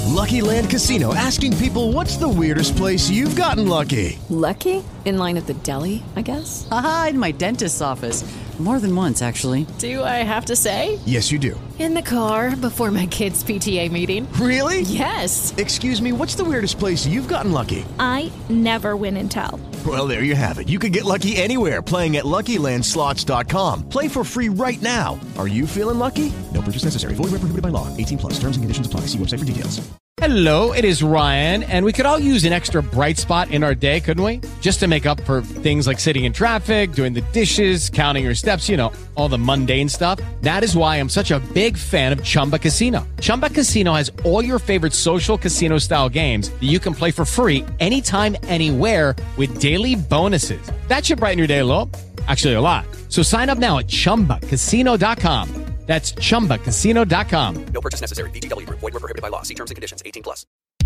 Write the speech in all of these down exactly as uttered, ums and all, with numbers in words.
Lucky Land Casino, asking people, what's the weirdest place you've gotten lucky? Lucky? In line at the deli, I guess? Aha, in my dentist's office. More than once, actually. Do I have to say? Yes, you do. In the car before my kids' P T A meeting. Really? Yes. Excuse me, what's the weirdest place you've gotten lucky? I never win and tell. Well, there you have it. You can get lucky anywhere, playing at Lucky Land Slots dot com. Play for free right now. Are you feeling lucky? No purchase necessary. Void where prohibited by law. eighteen plus. Terms and conditions apply. See website for details. Hello, it is Ryan, and we could all use an extra bright spot in our day, couldn't we? Just to make up for things like sitting in traffic, doing the dishes, counting your steps, you know, all the mundane stuff. That is why I'm such a big fan of Chumba Casino. Chumba Casino has all your favorite social casino-style games that you can play for free anytime, anywhere with daily bonuses. That should brighten your day a little. Actually, a lot. So sign up now at chumba casino dot com. That's chumba casino dot com. No purchase necessary. V G W. Void where prohibited by law. See terms and conditions. eighteen plus.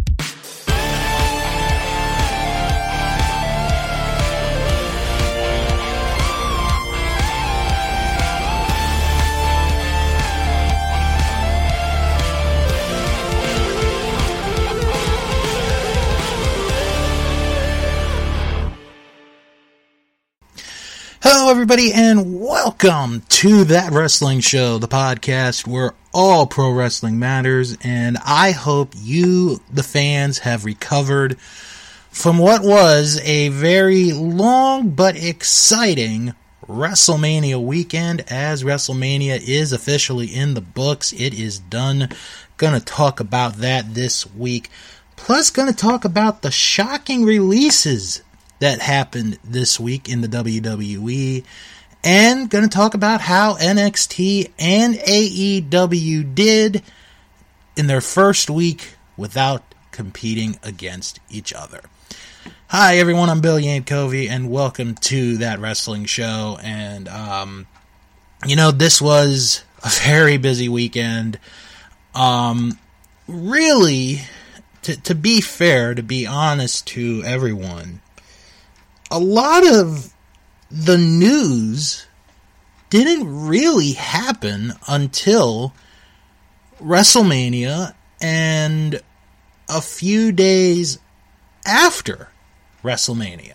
Hello, everybody, and welcome to That Wrestling Show, the podcast where all pro wrestling matters, and I hope you, the fans, have recovered from what was a very long but exciting WrestleMania weekend, as WrestleMania is officially in the books. It is done. Gonna talk about that this week. Plus, gonna talk about the shocking releases that happened this week in the W W E, and going to talk about how N X T and A E W did in their first week without competing against each other. Hi everyone, I'm Bill Yankovi, and welcome to That Wrestling Show. And um, you know, this was a very busy weekend. Um, really, to, to be fair, to be honest to everyone, a lot of the news didn't really happen until WrestleMania and a few days after WrestleMania.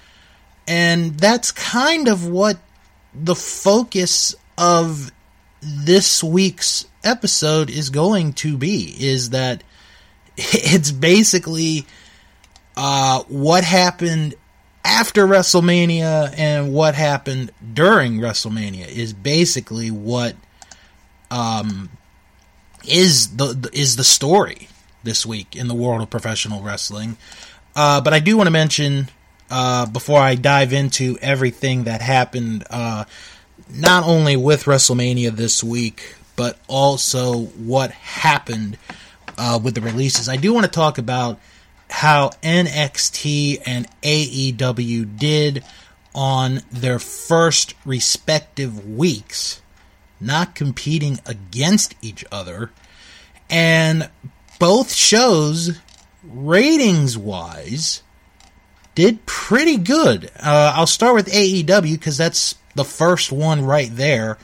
And that's kind of what the focus of this week's episode is going to be, is that it's basically uh, what happened after WrestleMania and what happened during WrestleMania is basically what um, is the is the story this week in the world of professional wrestling. Uh, but I do want to mention, uh, before I dive into everything that happened, uh, not only with WrestleMania this week, but also what happened uh, with the releases, I do want to talk about how N X T and A E W did on their first respective weeks, not competing against each other. And both shows, ratings-wise, did pretty good. Uh, I'll start with A E W because that's the first one right there.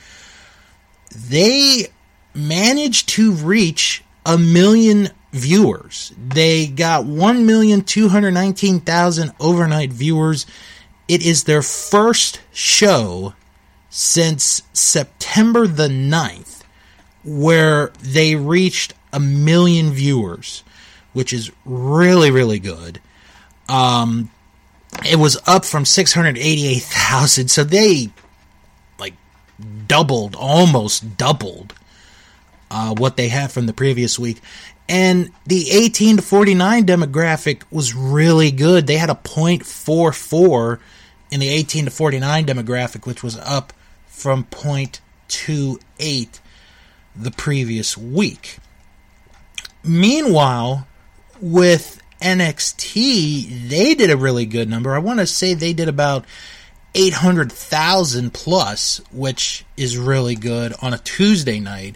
They managed to reach a million viewers. They got one million two hundred nineteen thousand overnight viewers. It is their first show since September the ninth where they reached a million viewers, which is really, really good. Um, it was up from six hundred eighty-eight thousand, so they like doubled, almost doubled uh, what they had from the previous week. And the eighteen to forty-nine demographic was really good. They had a point four four in the eighteen to forty-nine demographic, which was up from point two eight the previous week. Meanwhile, with N X T, they did a really good number. I want to say they did about eight hundred thousand plus, which is really good on a Tuesday night.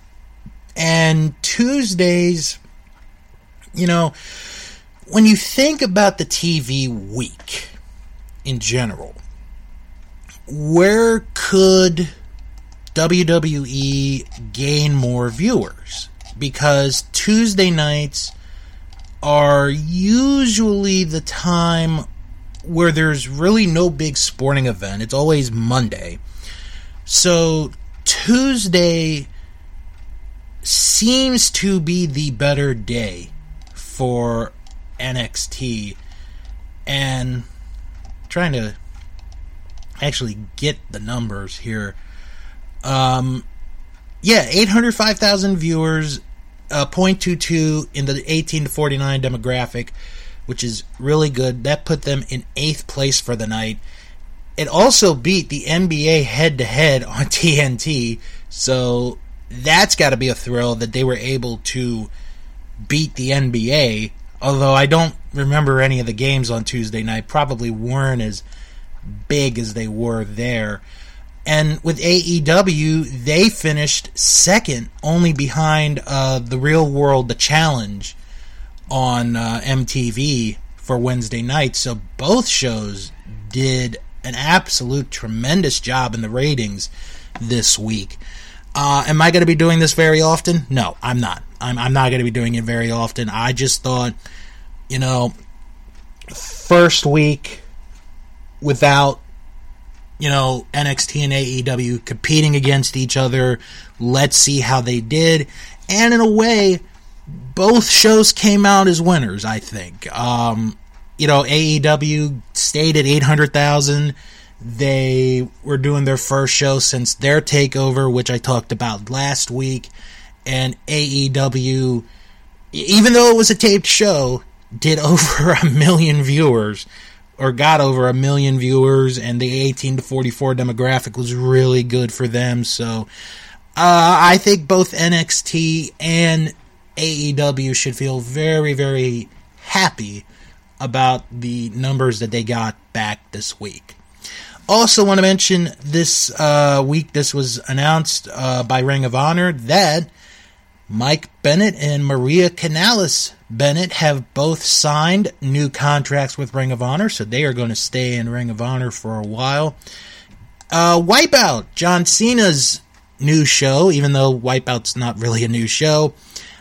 And Tuesdays, you know, when you think about the T V week in general, where could W W E gain more viewers? because Tuesday nights are usually the time where there's really no big sporting event. It's always Monday. So Tuesday seems to be the better day for N X T. And trying to actually get the numbers here. Um, yeah, eight hundred five thousand viewers, uh, zero point two two in the eighteen to forty-nine demographic, which is really good. That put them in eighth place for the night. It also beat the N B A head-to-head on T N T, so that's got to be a thrill that they were able to beat the N B A, although I don't remember any of the games on Tuesday night. Probably weren't as big as they were there. And with A E W, they finished second, only behind uh, The Real World, The Challenge on uh, M T V for Wednesday night. So both shows did an absolute tremendous job in the ratings this week. Uh, am I going to be doing this very often? No, I'm not. I'm, I'm not going to be doing it very often. I just thought, you know, first week without, you know, N X T and A E W competing against each other, let's see how they did. And in a way, both shows came out as winners, I think. Um, you know, A E W stayed at eight hundred thousand. They were doing their first show since their takeover, which I talked about last week. And A E W, even though it was a taped show, did over a million viewers, or got over a million viewers, and the eighteen to forty-four demographic was really good for them. So uh, I think both N X T and A E W should feel very, very happy about the numbers that they got back this week. Also want to mention this uh, week, this was announced uh, by Ring of Honor that Mike Bennett and Maria Kanellis Bennett have both signed new contracts with Ring of Honor, so they are going to stay in Ring of Honor for a while. Uh, Wipeout, John Cena's new show, even though Wipeout's not really a new show,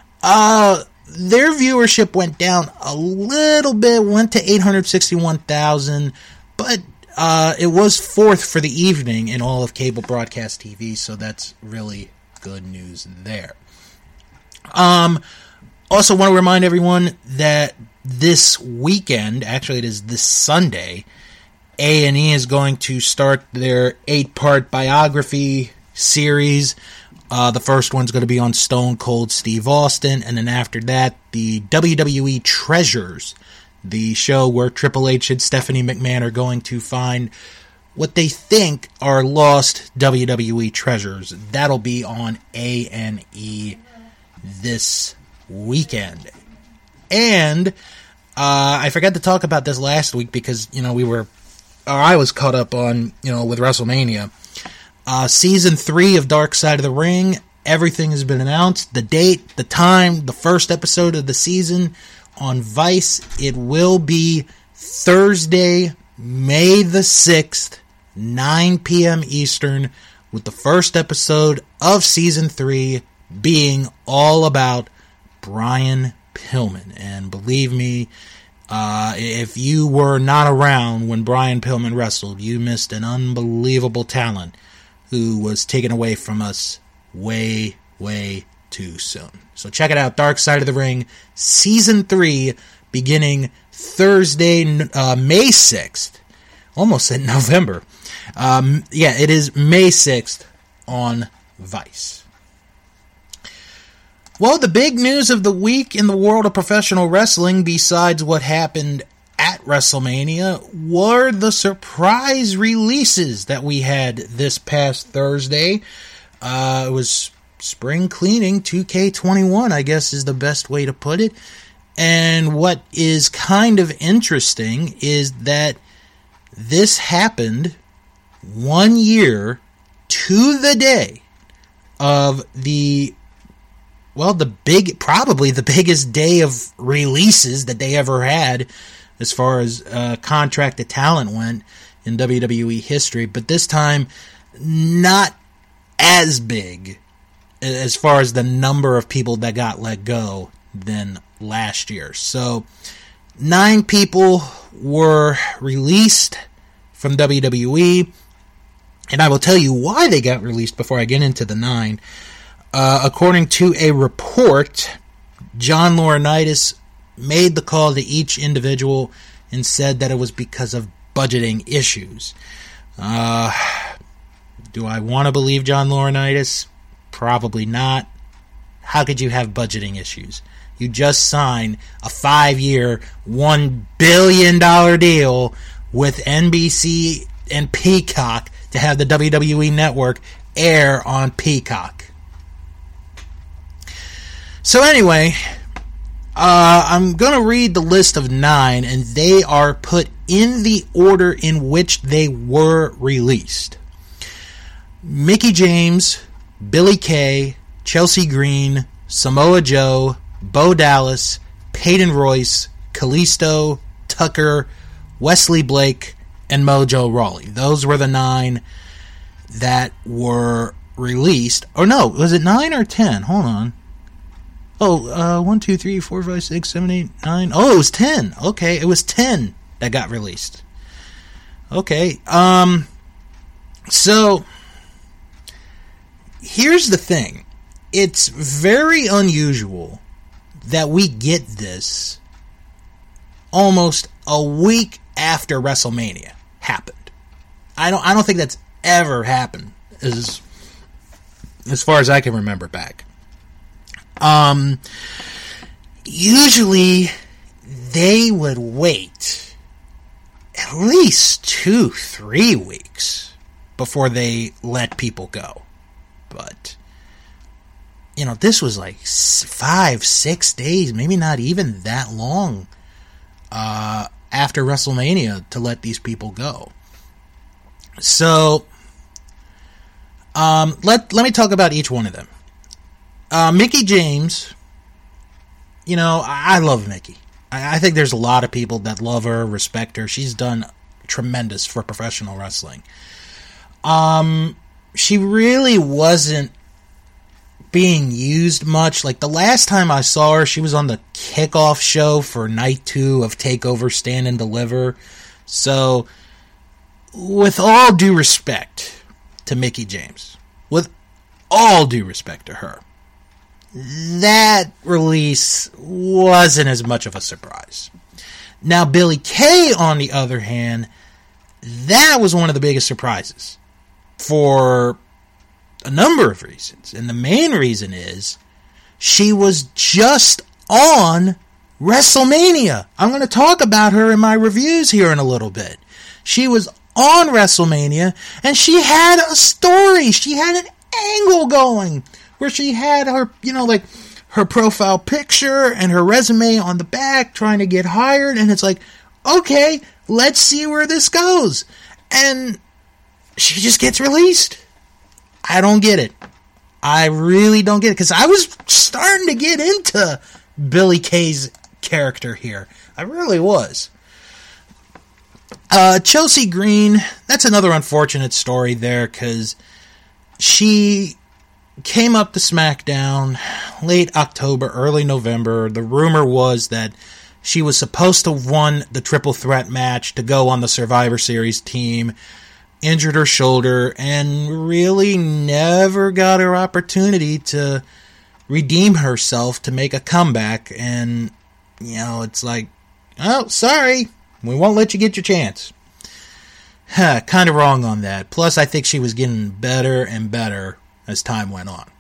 uh, their viewership went down a little bit, went to eight hundred sixty-one thousand, but uh, it was fourth for the evening in all of cable broadcast T V, so that's really good news there. Um, also want to remind everyone that this weekend, actually it is this Sunday, A and E is going to start their eight-part biography series. Uh, the first one's going to be on Stone Cold Steve Austin, and then after that, the W W E Treasures, the show where Triple H and Stephanie McMahon are going to find what they think are lost W W E treasures. That'll be on A and E this weekend. And uh, I forgot to talk about this last week because, you know, we were, or I was caught up on, you know, with WrestleMania. Uh, season three of Dark Side of the Ring, everything has been announced. The date, the time, the first episode of the season on Vice. It will be Thursday, May the sixth, nine p.m. Eastern, with the first episode of season three being all about Brian Pillman. And believe me, uh, if you were not around when Brian Pillman wrestled, you missed an unbelievable talent who was taken away from us way, way too soon. So check it out, Dark Side of the Ring, Season three, beginning Thursday, uh, May sixth. Almost said November. Um, yeah, it is May sixth on Vice. Well, the big news of the week in the world of professional wrestling, besides what happened at WrestleMania, were the surprise releases that we had this past Thursday. Uh, it was spring cleaning, two K twenty-one, I guess is the best way to put it. And what is kind of interesting is that this happened one year to the day of the, well, the big, probably the biggest day of releases that they ever had as far as uh, contracted talent went in W W E history. But this time, not as big as far as the number of people that got let go than last year. So nine people were released from W W E, and I will tell you why they got released before I get into the nine. Uh, according to a report, John Laurinaitis made the call to each individual and said that it was because of budgeting issues. Uh, do I want to believe John Laurinaitis? Probably not. How could you have budgeting issues? You just signed a five-year, one billion dollars deal with N B C and Peacock to have the W W E Network air on Peacock. So anyway, uh, I'm going to read the list of nine, and they are put in the order in which they were released. Mickie James, Billie Kay, Chelsea Green, Samoa Joe, Bo Dallas, Peyton Royce, Kalisto, Tucker, Wesley Blake, and Mojo Rawley. Those were the nine that were released. Or no, was it nine or ten? Hold on. Oh, uh, one, two, three, four, five, six, seven, eight, nine. Oh, it was ten. Okay, it was ten that got released. Okay, um, so here's the thing. It's very unusual that we get this almost a week after WrestleMania happened. I don't I don't think that's ever happened as as far as I can remember back. Um usually they would wait at least two, three weeks before they let people go. But you know, this was like five, six days, maybe not even that long uh, after WrestleMania to let these people go. So, um, let let me talk about each one of them. Uh, Mickie James, you know, I, I love Mickie. I, I think there's a lot of people that love her, respect her. She's done tremendous for professional wrestling. Um, she really wasn't being used much. Like the last time I saw her, she was on the kickoff show for night two of TakeOver Stand and Deliver. So, with all due respect to Mickie James, with all due respect to her, that release wasn't as much of a surprise. Now, Billie Kay, on the other hand, that was one of the biggest surprises for a number of reasons. And the main reason is she was just on WrestleMania. I'm going to talk about her in my reviews here in a little bit. She was on WrestleMania, and she had a story. She had an angle going where she had her, you know, like her profile picture and her resume on the back trying to get hired. And it's like, okay, let's see where this goes. And she just gets released. I don't get it. I really don't get it. Because I was starting to get into Billie Kay's character here. I really was. Uh, Chelsea Green, that's another unfortunate story there. Because she came up to SmackDown late October, early November. The rumor was that she was supposed to have won the triple threat match to go on the Survivor Series team. Injured her shoulder and really never got her opportunity to redeem herself to make a comeback. And, you know, it's like, oh, sorry, we won't let you get your chance. Huh, kind of wrong on that. Plus, I think she was getting better and better as time went on.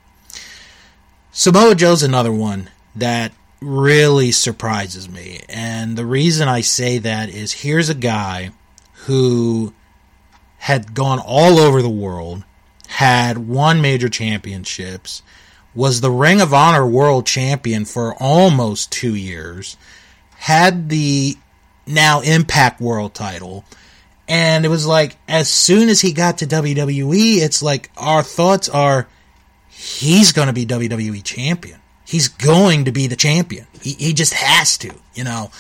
Samoa Joe's another one that really surprises me. And the reason I say that is here's a guy who had gone all over the world, had won major championships, was the Ring of Honor World Champion for almost two years, had the now Impact World title, and it was like, as soon as he got to W W E, it's like, our thoughts are, he's going to be W W E champion. He's going to be the champion. He, he just has to, you know.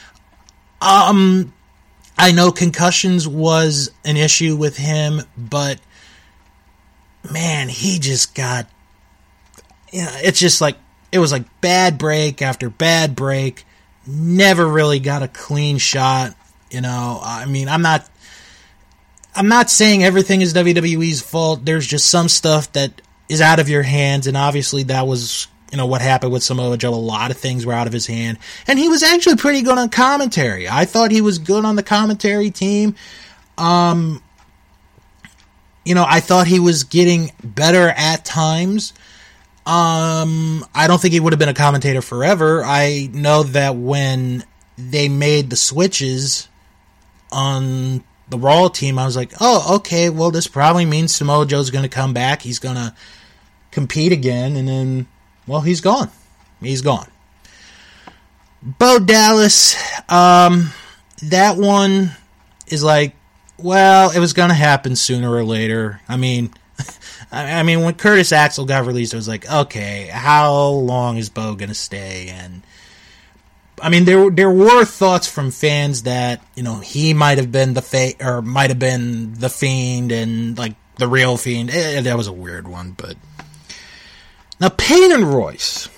Um... I know concussions was an issue with him, but man, he just got you know, it's just like, it was like bad break after bad break. Never really got a clean shot. You know, I mean, I'm not, I'm not saying everything is W W E's fault. There's just some stuff that is out of your hands, and obviously that was, you know, what happened with Samoa Joe. A lot of things were out of his hand, and he was actually pretty good on commentary. I thought he was good on the commentary team. Um, you know, I thought he was getting better at times. Um, I don't think he would have been a commentator forever. I know that when they made the switches on the Raw team, I was like, oh, okay, well, this probably means Samoa Joe's going to come back. He's going to compete again, and then, well, he's gone. He's gone. Bo Dallas, um, that one is like, well, it was going to happen sooner or later. I mean... I mean, when Curtis Axel got released, it was like, okay, how long is Bo going to stay? And I mean, there there were thoughts from fans that, you know, he might have been the fa- or might have been the Fiend and like the real Fiend. Eh, that was a weird one, but now Payne and Royce.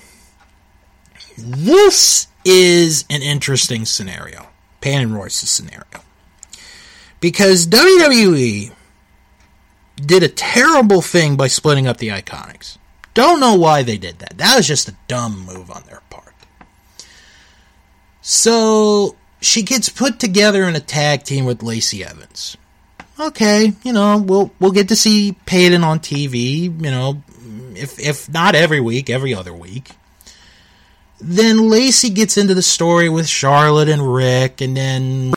This is an interesting scenario, Payne and Royce's scenario, because W W E did a terrible thing by splitting up the Iconics. Don't know why they did that. That was just a dumb move on their part. So, she gets put together in a tag team with Lacey Evans. Okay, you know, we'll we'll get to see Payton on T V, you know, if if not every week, every other week. Then Lacey gets into the story with Charlotte and Rick, and then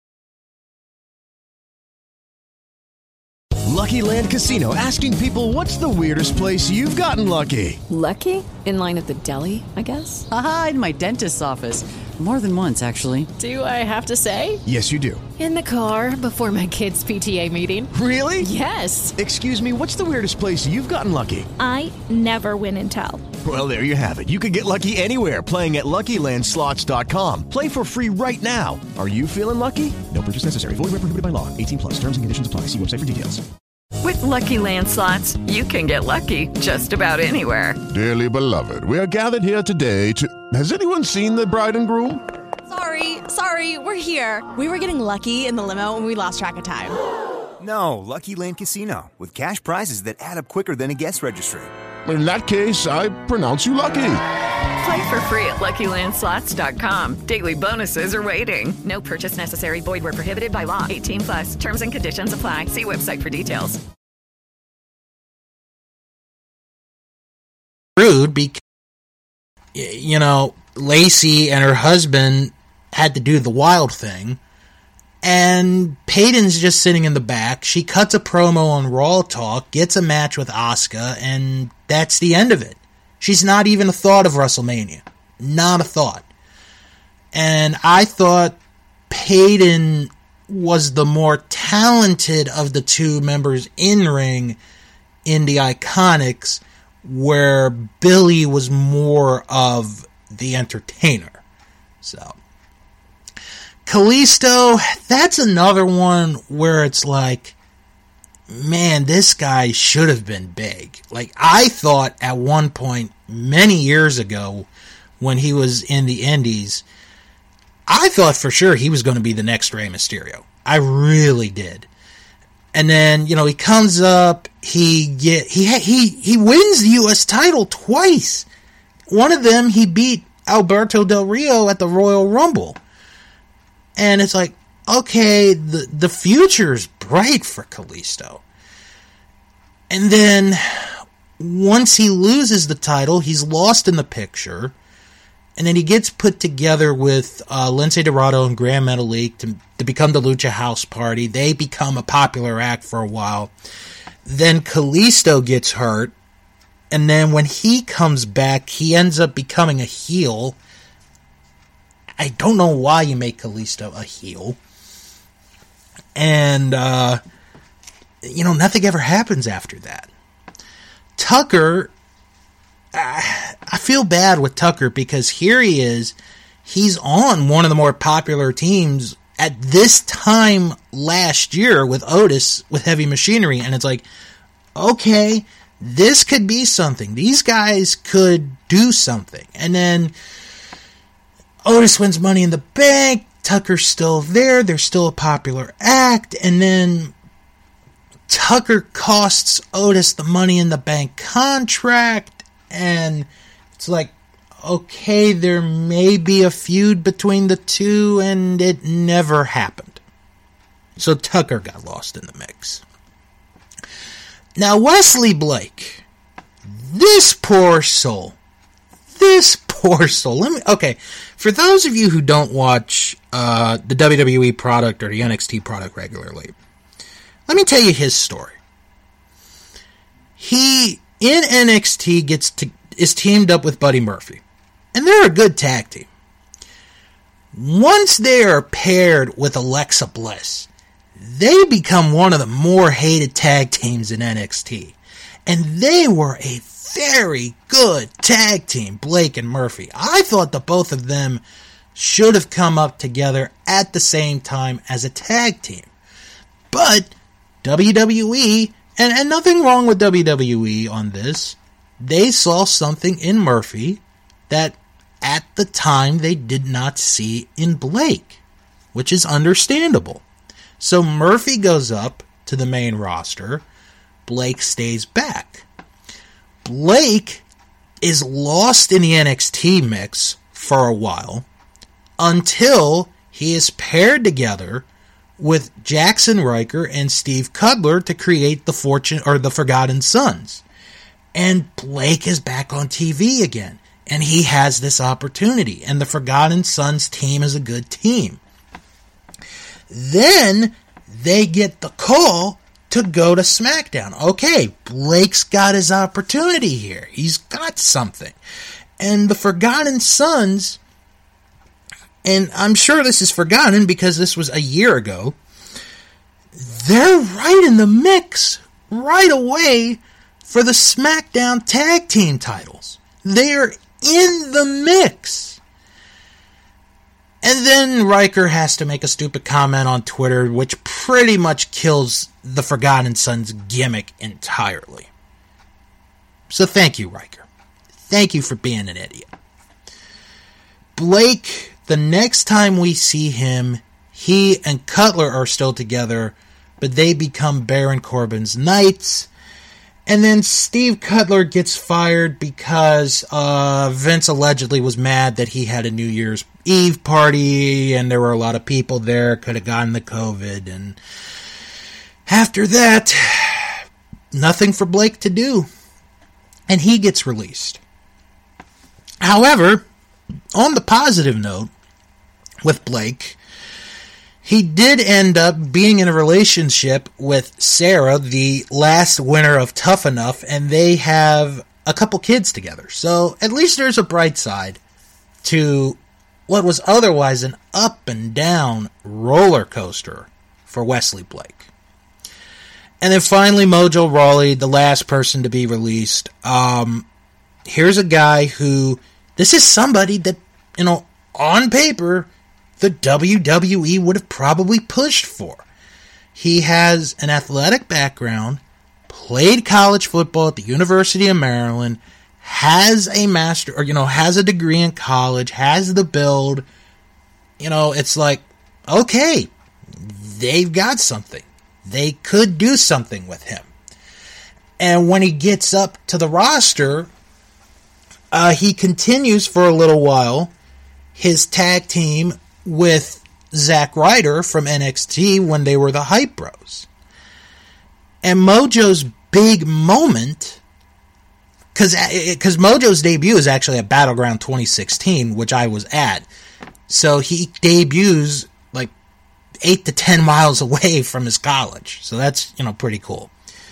Lucky Land Casino, asking people, what's the weirdest place you've gotten lucky? Lucky? In line at the deli, I guess? Aha, in my dentist's office. More than once, actually. Do I have to say? Yes, you do. In the car before my kids' P T A meeting. Really? Yes. Excuse me, what's the weirdest place you've gotten lucky? I never win and tell. Well, there you have it. You can get lucky anywhere, playing at Lucky Land Slots dot com. Play for free right now. Are you feeling lucky? No purchase necessary. Void where prohibited by law. eighteen plus. Terms and conditions apply. See website for details. With Lucky Land Slots, you can get lucky just about anywhere. Dearly beloved, we are gathered here today to... Has anyone seen the bride and groom? Sorry, sorry, we're here. We were getting lucky in the limo and we lost track of time. No, Lucky Land Casino, with cash prizes that add up quicker than a guest registry. In that case, I pronounce you lucky. Play for free at Lucky Land Slots dot com. Daily bonuses are waiting. No purchase necessary. Void where prohibited by law. eighteen plus. Terms and conditions apply. See website for details. Rude because, you know, Lacey and her husband had to do the wild thing, and Peyton's just sitting in the back. She cuts a promo on Raw Talk, gets a match with Asuka, and that's the end of it. She's not even a thought of WrestleMania. Not a thought. And I thought Peyton was the more talented of the two members in ring in the Iconics, where Billy was more of the entertainer. So, Kalisto, that's another one where it's like, man, this guy should have been big. Like, I thought at one point, many years ago, when he was in the Indies, I thought for sure he was going to be the next Rey Mysterio. I really did. And then, you know, he comes up, he get he he he wins the U S title twice. One of them, he beat Alberto Del Rio at the Royal Rumble. And it's like, okay, the, the future's bright for Kalisto. And then, once he loses the title, he's lost in the picture. And then he gets put together with uh, Lince Dorado and Gran Metalik to, to become the Lucha House Party. They become a popular act for a while. Then Kalisto gets hurt. And then when he comes back, he ends up becoming a heel. I don't know why you make Kalisto a heel. And, uh, you know, nothing ever happens after that. Tucker, uh, I feel bad with Tucker because here he is. He's on one of the more popular teams at this time last year with Otis, with Heavy Machinery. And it's like, okay, this could be something. These guys could do something. And then Otis wins Money in the Bank. Tucker's still there. They're still a popular act. And then Tucker costs Otis the Money in the Bank contract. And it's like, okay, there may be a feud between the two, and it never happened. So Tucker got lost in the mix. Now, Wesley Blake, this poor soul, this poor soul. Let me, okay, for those of you who don't watch uh, the W W E product or the N X T product regularly, let me tell you his story. He, in N X T, gets to, is teamed up with Buddy Murphy, and they're a good tag team. Once they are paired with Alexa Bliss, they become one of the more hated tag teams in N X T. And they were a very good tag team, Blake and Murphy. I thought the both of them should have come up together at the same time as a tag team. But W W E, and, and nothing wrong with W W E on this, they saw something in Murphy that at the time they did not see in Blake, which is understandable. So Murphy goes up to the main roster. Blake stays back. Blake is lost in the N X T mix for a while until he is paired together with Jackson Riker and Steve Cutler to create the Fortune or the Forgotten Sons. And Blake is back on T V again, and he has this opportunity, and the Forgotten Sons team is a good team. Then they get the call to go to SmackDown. Okay, Blake's got his opportunity here. He's got something. And the Forgotten Sons, and I'm sure this is forgotten because this was a year ago, they're right in the mix right away for the SmackDown tag team titles. They're in the mix. And then Riker has to make a stupid comment on Twitter, which pretty much kills the Forgotten Sons gimmick entirely. So thank you, Riker. Thank you for being an idiot. Blake, the next time we see him, he and Cutler are still together, but they become Baron Corbin's Knights. And then Steve Cutler gets fired because uh, Vince allegedly was mad that he had a New Year's Eve party and there were a lot of people there, could have gotten the COVID. And after that, nothing for Blake to do. And he gets released. However, on the positive note, with Blake, he did end up being in a relationship with Sarah, the last winner of Tough Enough, and they have a couple kids together. So at least there's a bright side to what was otherwise an up and down roller coaster for Wesley Blake. And then finally, Mojo Rawley, the last person to be released. Um, here's a guy who, this is somebody that, you know, on paper, the W W E would have probably pushed for. He has an athletic background, played college football at the University of Maryland, has a master, or, you know, has a degree in college, has the build. You know, it's like, okay, they've got something. They could do something with him. And when he gets up to the roster, uh, he continues for a little while his tag team with Zack Ryder from N X T when they were the Hype Bros. And Mojo's big moment, because because Mojo's debut is actually at Battleground twenty sixteen, which I was at. So he debuts like eight to ten miles away from his college. So that's, you know, pretty cool.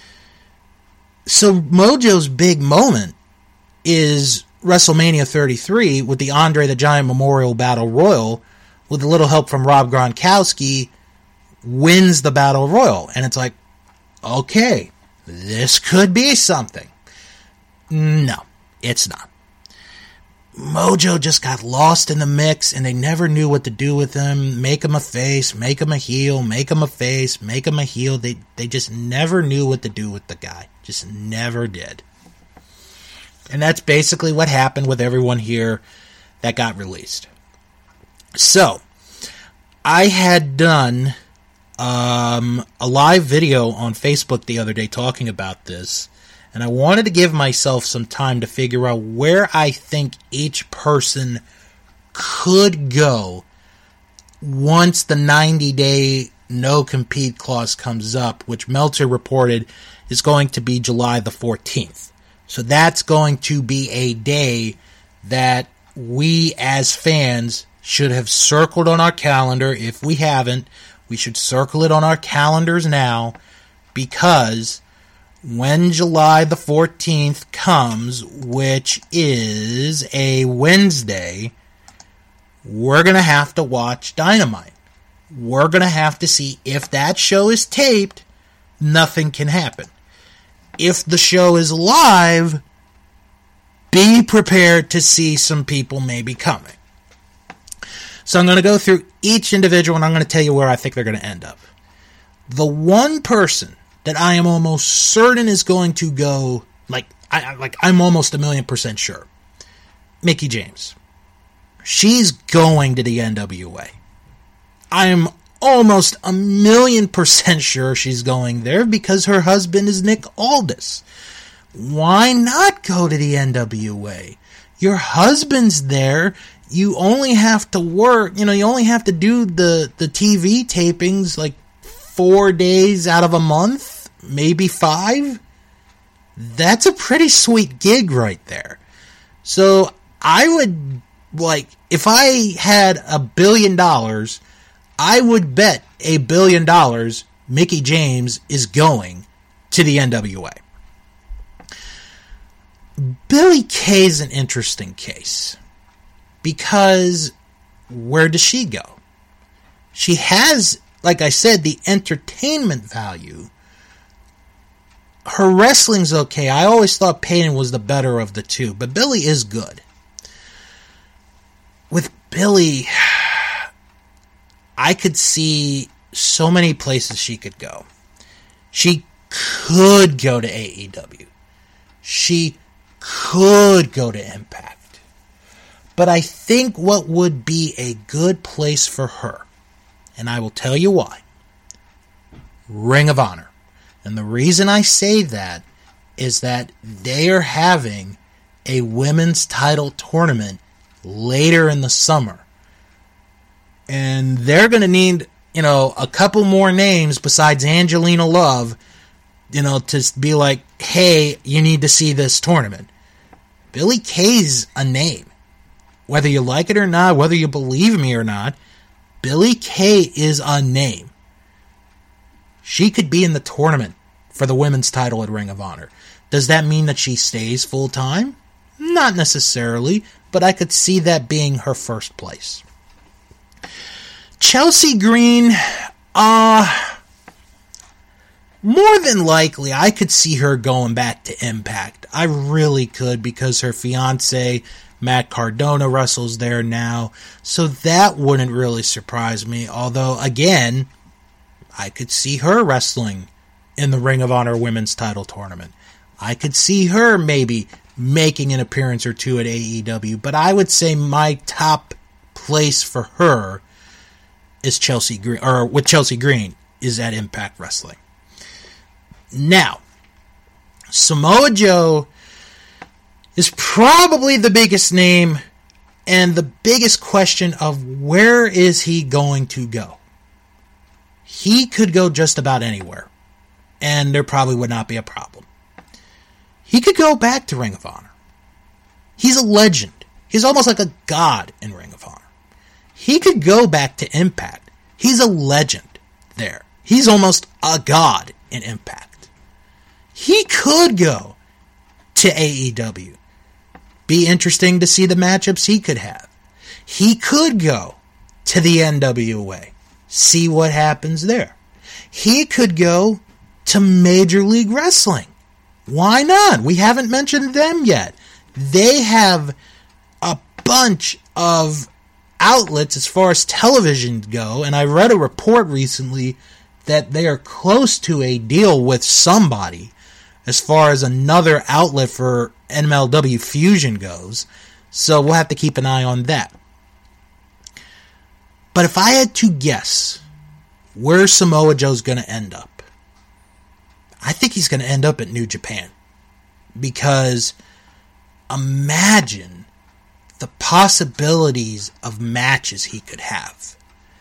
So Mojo's big moment is WrestleMania thirty-three with the Andre the Giant Memorial Battle Royal, with a little help from Rob Gronkowski, wins the Battle Royal. And it's like, okay, this could be something. No, it's not. Mojo just got lost in the mix, and they never knew what to do with him. Make him a face, make him a heel, make him a face, make him a heel. They they just never knew what to do with the guy. Just never did. And that's basically what happened with everyone here that got released. So, I had done um, a live video on Facebook the other day talking about this, and I wanted to give myself some time to figure out where I think each person could go once the ninety-day no-compete clause comes up, which Meltzer reported is going to be July the fourteenth. So that's going to be a day that we as fans should have circled on our calendar. If we haven't, we should circle it on our calendars now, because when July the fourteenth comes, which is a Wednesday, we're going to have to watch Dynamite. We're going to have to see if that show is taped, nothing can happen. If the show is live, be prepared to see some people maybe coming. So I'm going to go through each individual, and I'm going to tell you where I think they're going to end up. The one person that I am almost certain is going to go, like, I, like I'm almost a million percent sure, Mickie James. She's going to the N W A. I am almost a million percent sure she's going there because her husband is Nick Aldis. Why not go to the N W A? Your husband's there. You only have to work, you know, you only have to do the, the T V tapings like four days out of a month, maybe five. That's a pretty sweet gig right there. So I would, like, if I had a billion dollars, I would bet a billion dollars Mickie James is going to the N W A. Billie Kay is an interesting case because where does she go? She has, like I said, the entertainment value. Her wrestling's okay. I always thought Peyton was the better of the two, but Billie is good. With Billie, I could see so many places she could go. She could go to A E W. She could go to Impact. But I think what would be a good place for her, and I will tell you why, Ring of Honor. And the reason I say that is that they are having a women's title tournament later in the summer. And they're going to need, you know, a couple more names besides Angelina Love, you know, to be like, hey, you need to see this tournament. Billie Kay's a name. Whether you like it or not, whether you believe me or not, Billie Kay is a name. She could be in the tournament for the women's title at Ring of Honor. Does that mean that she stays full time? Not necessarily, but I could see that being her first place. Chelsea Green, uh, more than likely, I could see her going back to Impact. I really could, because her fiance, Matt Cardona, wrestles there now. So that wouldn't really surprise me. Although, again, I could see her wrestling in the Ring of Honor Women's Title Tournament. I could see her maybe making an appearance or two at A E W. But I would say my top place for her is Chelsea Green, or with Chelsea Green, is at Impact Wrestling. Now, Samoa Joe is probably the biggest name and the biggest question of where is he going to go. He could go just about anywhere, and there probably would not be a problem. He could go back to Ring of Honor. He's a legend. He's almost like a god in Ring of Honor. He could go back to Impact. He's a legend there. He's almost a god in Impact. He could go to A E W. Be interesting to see the matchups he could have. He could go to the N W A. See what happens there. He could go to Major League Wrestling. Why not? We haven't mentioned them yet. They have a bunch of outlets as far as television go, and I read a report recently that they are close to a deal with somebody as far as another outlet for M L W Fusion goes. So we'll have to keep an eye on that. But if I had to guess where Samoa Joe's going to end up, I think he's going to end up at New Japan. Because imagine the possibilities of matches he could have.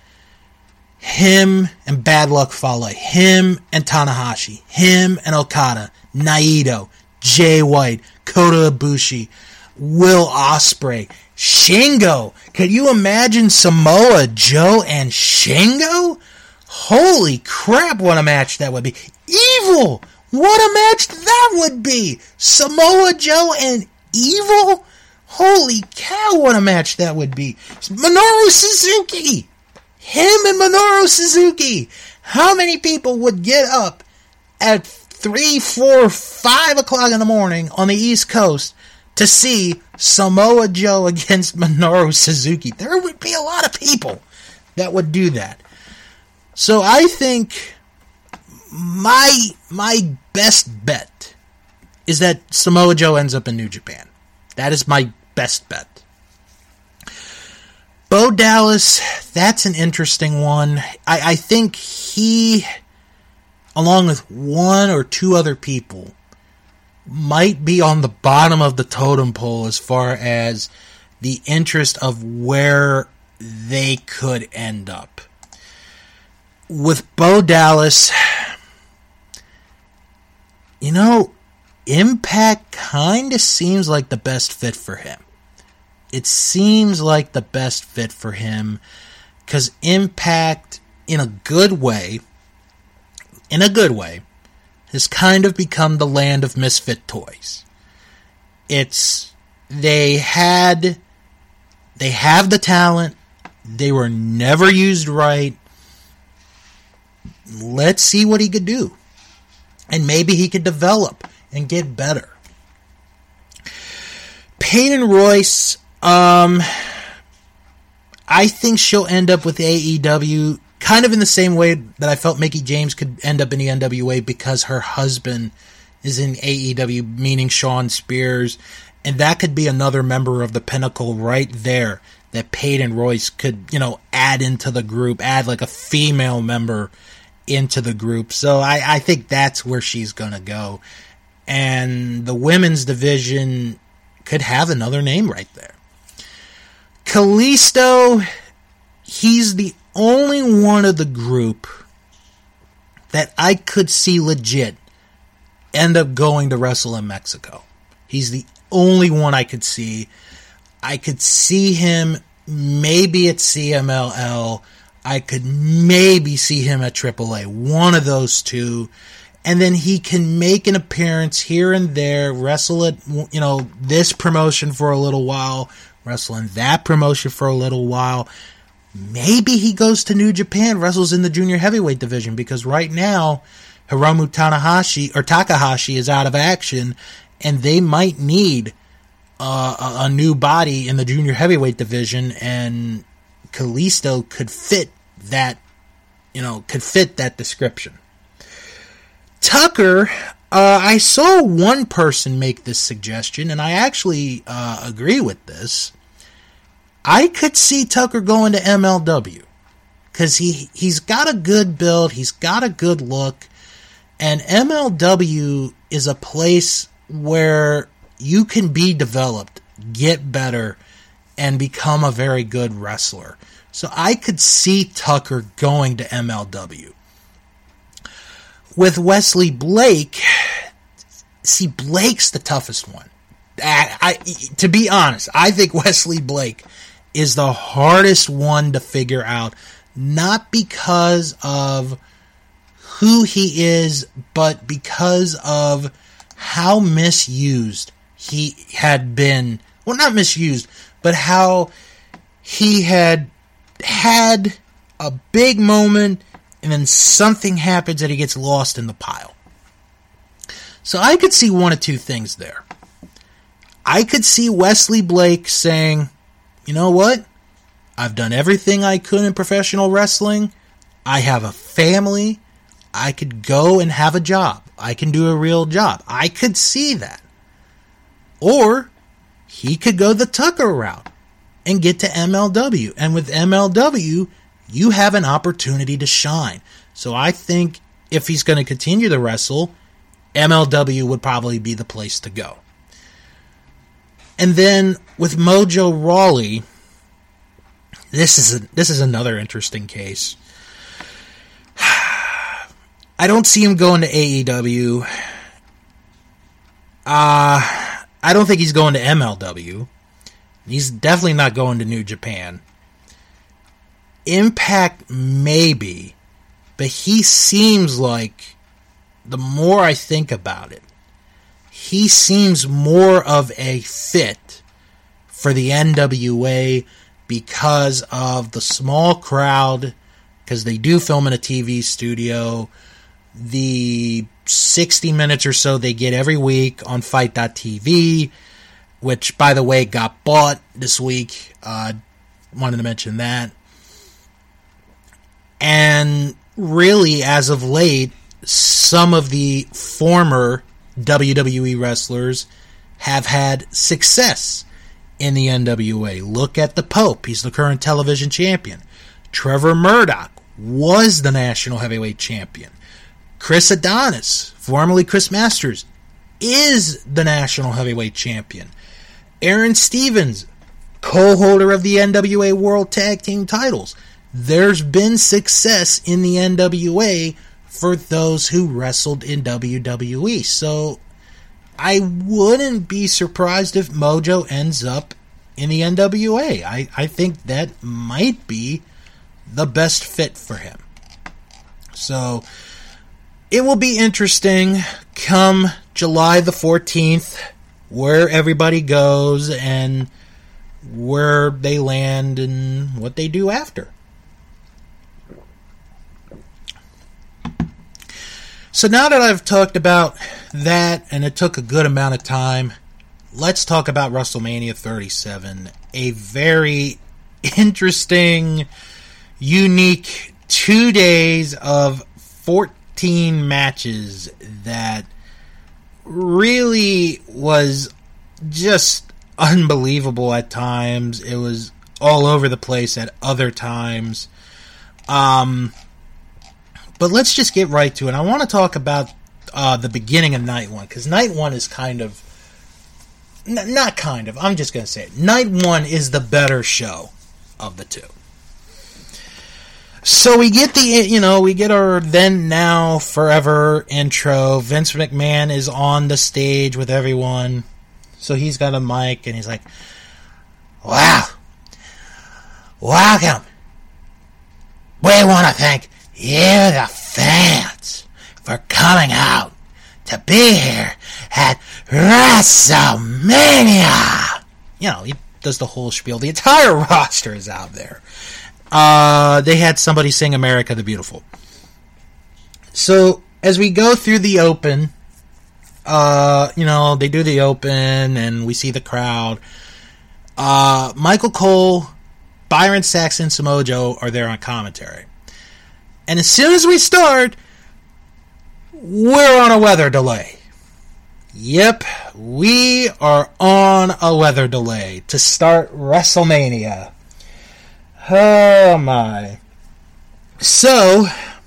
Him and Bad Luck Fale, him and Tanahashi, him and Okada, Naito, Jay White, Kota Ibushi, Will Ospreay, Shingo. Could you imagine Samoa Joe and Shingo? Holy crap, what a match that would be. Evil! What a match that would be! Samoa Joe and Evil? Holy cow, what a match that would be. Minoru Suzuki! Him and Minoru Suzuki! How many people would get up at three, four, five o'clock in the morning on the East Coast to see Samoa Joe against Minoru Suzuki? There would be a lot of people that would do that. So I think my my best bet is that Samoa Joe ends up in New Japan. That is my best bet. Bo Dallas, that's an interesting one. I, I think he, along with one or two other people, might be on the bottom of the totem pole as far as the interest of where they could end up. With Bo Dallas, you know, Impact kind of seems like the best fit for him. It seems like the best fit for him because Impact, in a good way, in a good way, has kind of become the land of misfit toys. It's, they had, they have the talent, they were never used right. Let's see what he could do. And maybe he could develop and get better. Peyton Royce, um, I think she'll end up with A E W kind of in the same way that I felt Mickie James could end up in the N W A because her husband is in A E W, meaning Shawn Spears. And that could be another member of the Pinnacle right there that Peyton Royce could, you know, add into the group, add like a female member into the group. So I, I think that's where she's going to go. And the women's division could have another name right there. Kalisto, he's the only one of the group that I could see legit end up going to wrestle in Mexico. He's the only one I could see. I could see him maybe at C M L L. I could maybe see him at triple A. One of those two. And then he can make an appearance here and there, wrestle at, you know, this promotion for a little while, wrestle in that promotion for a little while. Maybe he goes to New Japan, wrestles in the junior heavyweight division, because right now, Hiromu Tanahashi, or Takahashi is out of action, and they might need uh, a, a new body in the junior heavyweight division, and Kalisto could fit that, you know, could fit that description. Tucker, uh, I saw one person make this suggestion, and I actually uh, agree with this. I could see Tucker going to M L W because he, he's got a good build, he's got a good look, and M L W is a place where you can be developed, get better, and become a very good wrestler. So I could see Tucker going to M L W. With Wesley Blake, see, Blake's the toughest one. I, I, to be honest, I think Wesley Blake is the hardest one to figure out, not because of who he is, but because of how misused he had been. Well, not misused, but how he had had a big moment and then something happens and he gets lost in the pile. So I could see one of two things there. I could see Wesley Blake saying, you know what? I've done everything I could in professional wrestling. I have a family. I could go and have a job. I can do a real job. I could see that. Or he could go the Tucker route and get to M L W. And with M L W, you have an opportunity to shine. So I think if he's going to continue to wrestle, M L W would probably be the place to go. And then with Mojo Rawley, this is a, this is another interesting case. I don't see him going to A E W. Uh, I don't think he's going to M L W. He's definitely not going to New Japan. Impact, maybe. But he seems like, the more I think about it, he seems more of a fit for the N W A because of the small crowd, because they do film in a T V studio, the sixty minutes or so they get every week on Fight dot T V, which, by the way, got bought this week. Uh, wanted to mention that. And really, as of late, some of the former W W E wrestlers have had success in the N W A. Look at the Pope. He's the current television champion. Trevor Murdoch was the national heavyweight champion. Chris Adonis, formerly Chris Masters, is the national heavyweight champion. Aaron Stevens, co-holder of the N W A World Tag Team titles. There's been success in the N W A for those who wrestled in W W E. So I wouldn't be surprised if Mojo ends up in the N W A. I, I think that might be the best fit for him. So it will be interesting come July the fourteenth where everybody goes and where they land and what they do after. So now that I've talked about that, and it took a good amount of time, let's talk about WrestleMania thirty-seven. A very interesting, unique two days of fourteen matches that really was just unbelievable at times. It was all over the place at other times. Um... But let's just get right to it. I want to talk about uh, the beginning of night one, because night one is kind of, n- not kind of, I'm just going to say it. Night one is the better show of the two. So we get the, you know, we get our then, now, forever intro. Vince McMahon is on the stage with everyone. So he's got a mic and he's like, wow, welcome. We want to thank you, the fans, for coming out to be here at WrestleMania. You know, he does the whole spiel. The entire roster is out there. Uh, they had somebody sing America the Beautiful. So, as we go through the open, uh, you know, they do the open, and we see the crowd. Uh, Michael Cole, Byron Saxton, Samoa Joe are there on commentary. And as soon as we start, we're on a weather delay. Yep, we are on a weather delay to start WrestleMania. Oh my. So,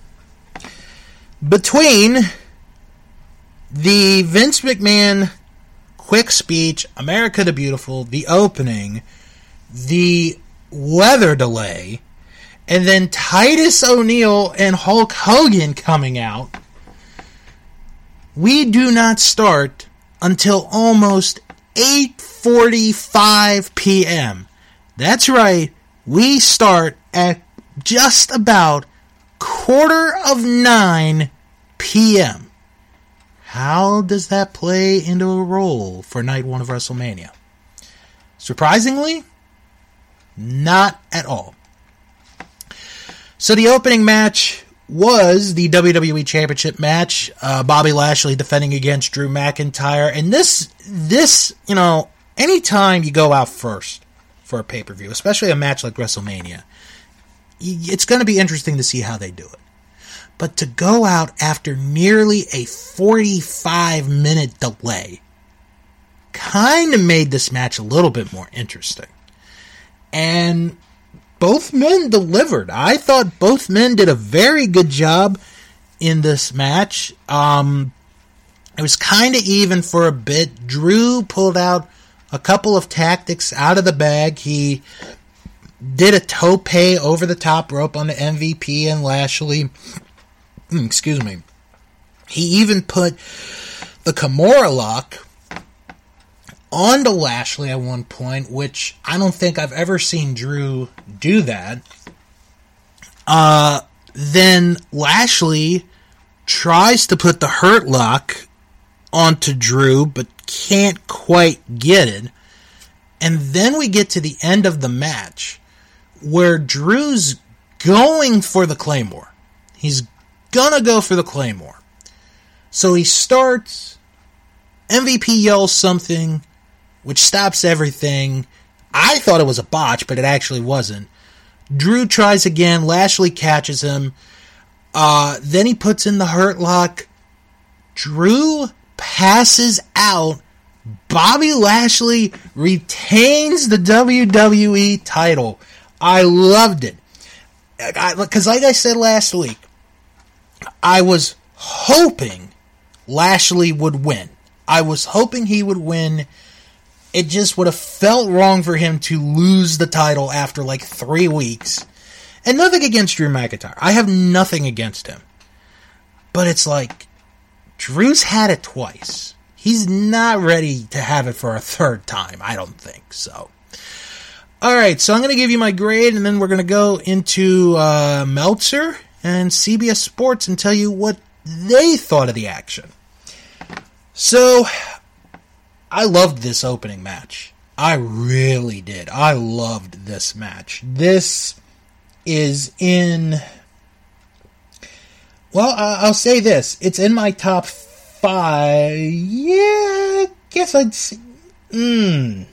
between the Vince McMahon quick speech, America the Beautiful, the opening, the weather delay, and then Titus O'Neil and Hulk Hogan coming out, we do not start until almost eight forty-five p.m. That's right, we start at just about quarter of nine p.m. How does that play into a role for night one of WrestleMania? Surprisingly, not at all. So the opening match was the W W E Championship match. Uh, Bobby Lashley defending against Drew McIntyre. And this, this, you know, anytime you go out first for a pay-per-view, especially a match like WrestleMania, it's going to be interesting to see how they do it. But to go out after nearly a forty-five minute delay kind of made this match a little bit more interesting. And both men delivered. I thought both men did a very good job in this match. Um, it was kind of even for a bit. Drew pulled out a couple of tactics out of the bag. He did a tope over the top rope on the M V P and Lashley. Excuse me. He even put the Kimura lock onto Lashley at one point, which I don't think I've ever seen Drew do that. Uh, then Lashley tries to put the Hurt Lock onto Drew, but can't quite get it. And then we get to the end of the match, where Drew's going for the Claymore. He's gonna go for the Claymore. So he starts, M V P yells something, which stops everything. I thought it was a botch, but it actually wasn't. Drew tries again, Lashley catches him. Uh, then he puts in the Hurt Lock. Drew passes out. Bobby Lashley retains the W W E title. I loved it. Because like I said last week, I was hoping Lashley would win. I was hoping he would win. It just would have felt wrong for him to lose the title after like three weeks. And nothing against Drew McIntyre. I have nothing against him. But it's like, Drew's had it twice. He's not ready to have it for a third time. I don't think so. Alright, so I'm going to give you my grade, and then we're going to go into uh, Meltzer and C B S Sports and tell you what they thought of the action. So, I loved this opening match. I really did. I loved this match. This is in... Well, uh, I'll say this. It's in my top five. Yeah, I guess I'd say... Mm,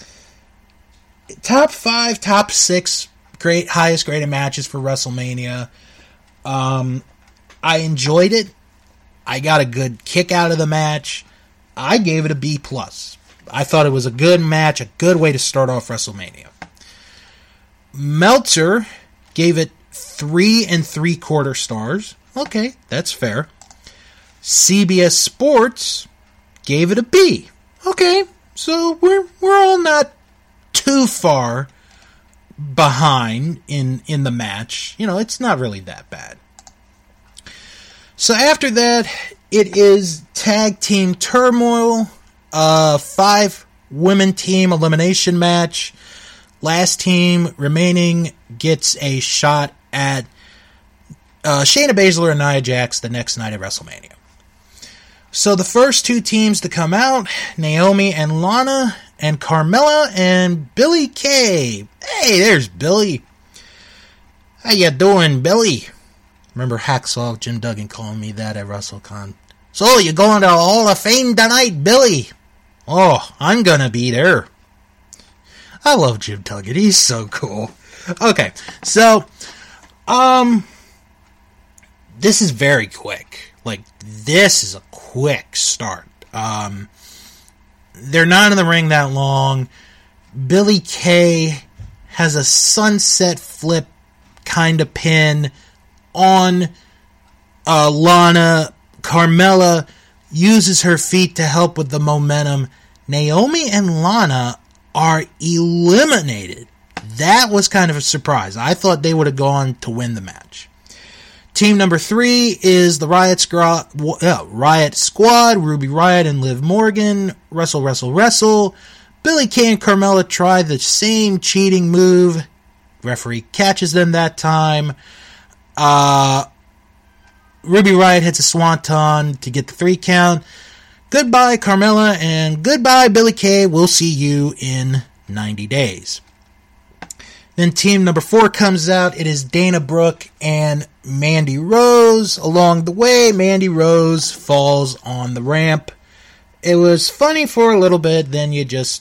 top five, top six great, highest graded matches for WrestleMania. Um, I enjoyed it. I got a good kick out of the match. I gave it a B plus. I thought it was a good match, a good way to start off WrestleMania. Meltzer gave it three and three quarter stars. Okay, that's fair. C B S Sports gave it a B. Okay, so we're we're all not too far behind in in the match. You know, it's not really that bad. So after that, it is Tag Team Turmoil, a five women team elimination match. Last team remaining gets a shot at uh, Shayna Baszler and Nia Jax the next night at WrestleMania. So the first two teams to come out, Naomi and Lana, and Carmella and Billie Kay. Hey, there's Billie. How you doing, Billie? Remember Hacksaw Jim Duggan calling me that at WrestleCon. So, you going to the Hall of Fame tonight, Billie? Oh, I'm gonna be there. I love Jim Duggan. He's so cool. Okay, so, um, this is very quick. Like, this is a quick start. Um, they're not in the ring that long. Billie Kay has a sunset flip kind of pin on uh, Lana. Carmella uses her feet to help with the momentum. Naomi and Lana are eliminated. That was kind of a surprise. I thought they would have gone to win the match. Team number three is the Riot, Scra- uh, Riot Squad, Ruby Riott and Liv Morgan. Wrestle, wrestle, wrestle. Billie Kay and Carmella try the same cheating move. Referee catches them that time. Uh, Ruby Riott hits a swanton to get the three count. Goodbye, Carmella, and goodbye, Billie Kay. We'll see you in ninety days. Then team number four comes out. It is Dana Brooke and Mandy Rose. Along the way, Mandy Rose falls on the ramp. It was funny for a little bit, then you just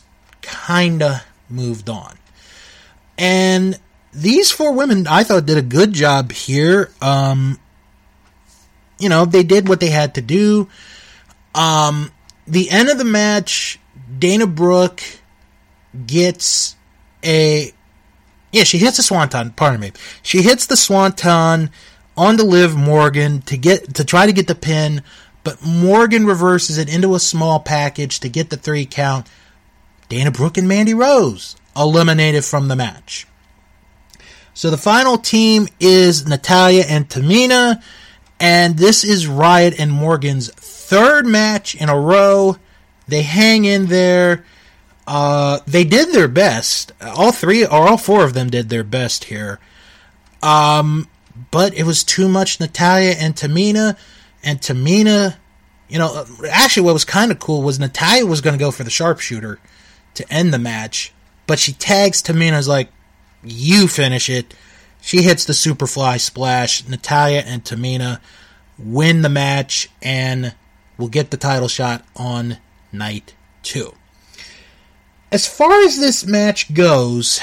kinda moved on. And these four women, I thought, did a good job here. Um, you know, they did what they had to do. Um, the end of the match, Dana Brooke gets a... Yeah, she hits the swanton, pardon me. She hits the swanton onto Liv Morgan to get to try to get the pin, but Morgan reverses it into a small package to get the three count. Dana Brooke and Mandy Rose eliminated from the match. So the final team is Natalya and Tamina, and this is Riot and Morgan's third match in a row. They hang in there. Uh, they did their best. All three, or all four of them did their best here. Um, but it was too much Natalya and Tamina, and Tamina, you know, actually what was kind of cool was Natalya was going to go for the sharpshooter to end the match, but she tags Tamina's like, you finish it. She hits the Superfly Splash. Natalya and Tamina win the match and will get the title shot on night two. As far as this match goes,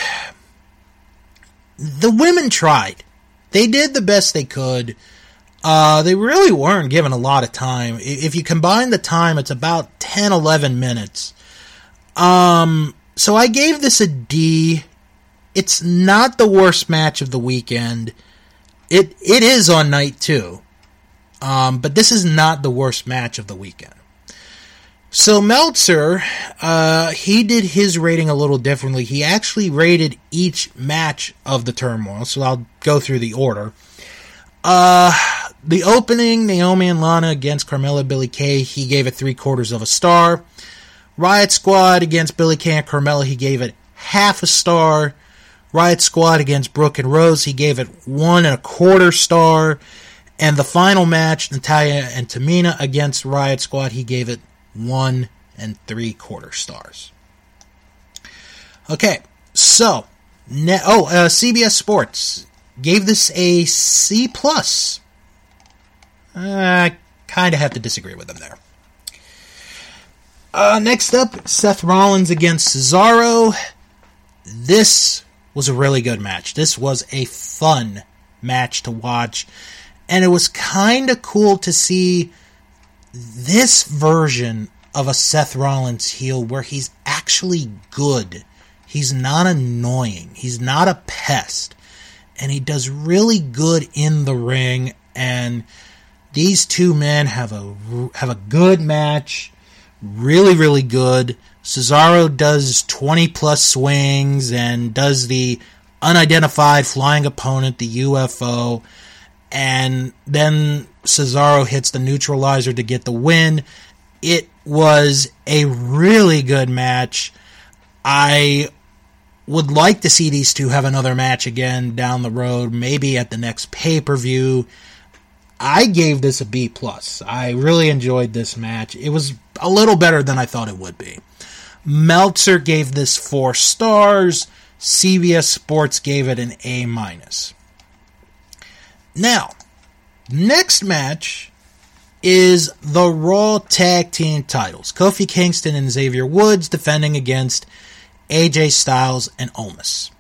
the women tried. They did the best they could. Uh, they really weren't given a lot of time. If you combine the time, it's about ten, eleven minutes. Um, so I gave this a D. It's not the worst match of the weekend. It It is on night two. Um, but this is not the worst match of the weekend. So Meltzer, uh, he did his rating a little differently. He actually rated each match of the Turmoil, so I'll go through the order. Uh, the opening, Naomi and Lana against Carmella, Billie Kay, he gave it three quarters of a star. Riot Squad against Billie Kay and Carmella, he gave it half a star. Riot Squad against Brooke and Rose, he gave it one and a quarter star. And the final match, Natalya and Tamina against Riot Squad, he gave it one and three quarter stars. Okay, so ne- oh, uh, C B S Sports gave this a C plus. I kind of have to disagree with them there. Uh, next up, Seth Rollins against Cesaro. This was a really good match. This was a fun match to watch, and it was kind of cool to see this version of a Seth Rollins heel where he's actually good. He's not annoying. He's not a pest. And he does really good in the ring. And these two men have a, have a good match. Really, really good. Cesaro does twenty plus swings and does the unidentified flying opponent, the U F O. And then Cesaro hits the neutralizer to get the win. It was a really good match. I would like to see these two have another match again down the road, maybe at the next pay-per-view. I gave this a B plus. I really enjoyed this match. It was a little better than I thought it would be. Meltzer gave this four stars. C B S Sports gave it an A minus. Now, next match is the Raw Tag Team titles. Kofi Kingston and Xavier Woods defending against A J Styles and Omos.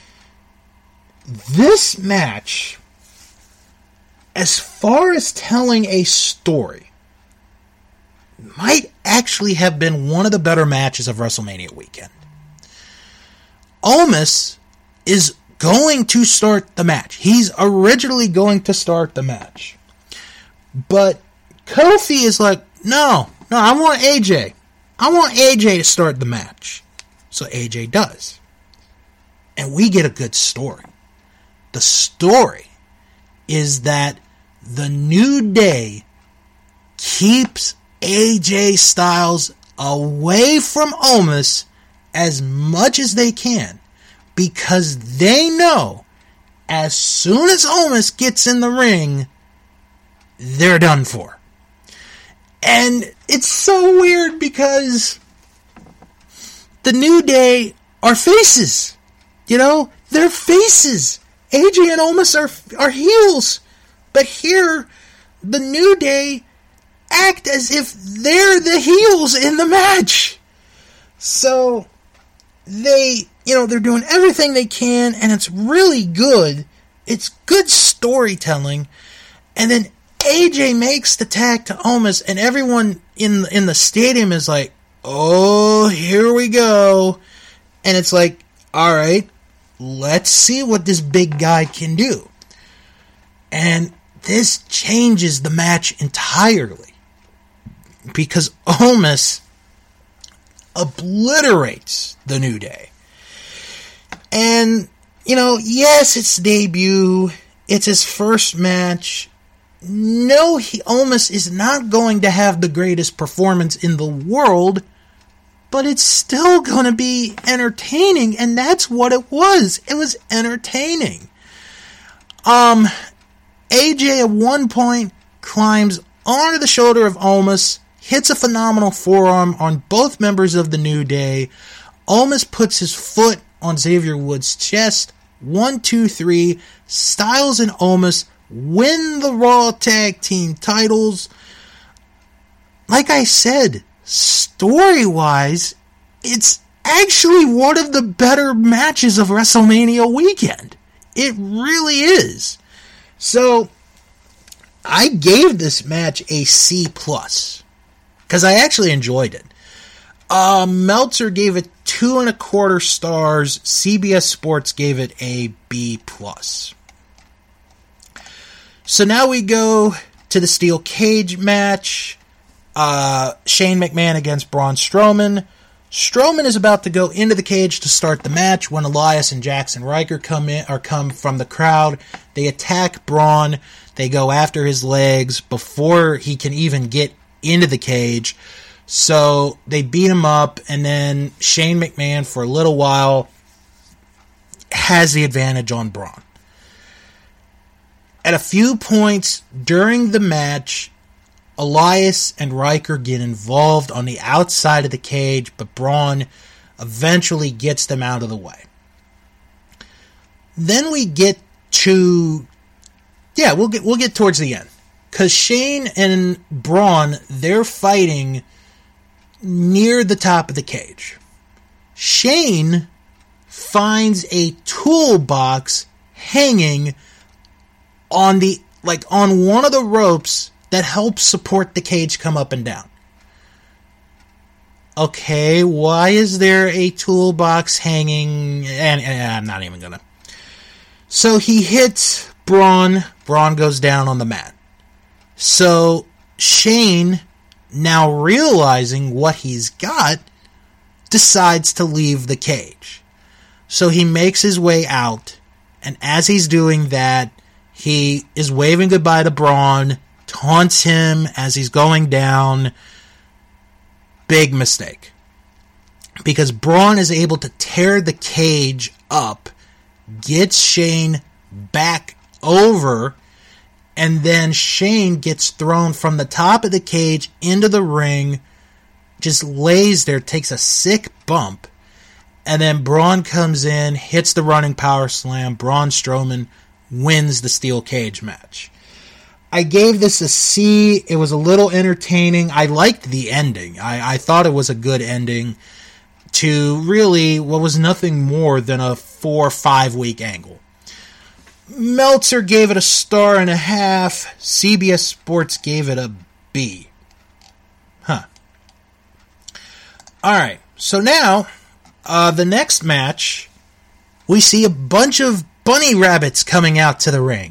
This match, as far as telling a story, might actually have been one of the better matches of WrestleMania weekend. Omos is going to start the match. He's originally going to start the match. But Kofi is like, no, no, I want A J. I want A J to start the match. So A J does. And we get a good story. The story is that the New Day keeps A J Styles away from Omos as much as they can, because they know as soon as Omos gets in the ring, they're done for. And it's so weird because the New Day are faces. You know, they're faces. A J and Omos are, are heels. But here, the New Day act as if they're the heels in the match. So, they, you know, they're doing everything they can, and it's really good. It's good storytelling. And then A J makes the tag to Omos, and everyone in in the stadium is like, oh, here we go. And it's like, all right, let's see what this big guy can do. And this changes the match entirely, because Omos obliterates the New Day. And, you know, yes, it's debut. It's his first match. No, he Omos is not going to have the greatest performance in the world, but it's still going to be entertaining, and that's what it was. It was entertaining. Um, A J at one point climbs onto the shoulder of Omos, hits a phenomenal forearm on both members of the New Day. Omos puts his foot on Xavier Woods' chest. One, two, three. Styles and Omos win the Raw Tag Team titles. Like I said, story-wise, it's actually one of the better matches of WrestleMania weekend. It really is. So, I gave this match a C plus, because I actually enjoyed it. Uh, Meltzer gave it two and a quarter stars. C B S Sports gave it a B plus. So now we go to the steel cage match. Uh, Shane McMahon against Braun Strowman. Strowman is about to go into the cage to start the match when Elias and Jackson Ryker come in or come from the crowd. They attack Braun. They go after his legs before he can even get into the cage. So they beat him up, and then Shane McMahon for a little while has the advantage on Braun. At a few points during the match, Elias and Ryker get involved on the outside of the cage, but Braun eventually gets them out of the way. Then we get to, yeah, we'll get we'll get towards the end, because Shane and Braun, they're fighting near the top of the cage. Shane finds a toolbox hanging on the like on one of the ropes that helps support the cage come up and down. Okay, why is there a toolbox hanging? And, and I'm not even gonna. So he hits Braun. Braun goes down on the mat. So Shane, now realizing what he's got, decides to leave the cage. So he makes his way out, and as he's doing that, he is waving goodbye to Braun, taunts him as he's going down. Big mistake. Because Braun is able to tear the cage up, gets Shane back over, and then Shane gets thrown from the top of the cage into the ring, just lays there, takes a sick bump, and then Braun comes in, hits the running power slam. Braun Strowman wins the steel cage match. I gave this a C. It was a little entertaining. I liked the ending. I, I thought it was a good ending to really what was nothing more than a four or five week angle. Meltzer gave it a star and a half. C B S Sports gave it a B. Huh. Alright, so now, uh, the next match, we see a bunch of bunny rabbits coming out to the ring.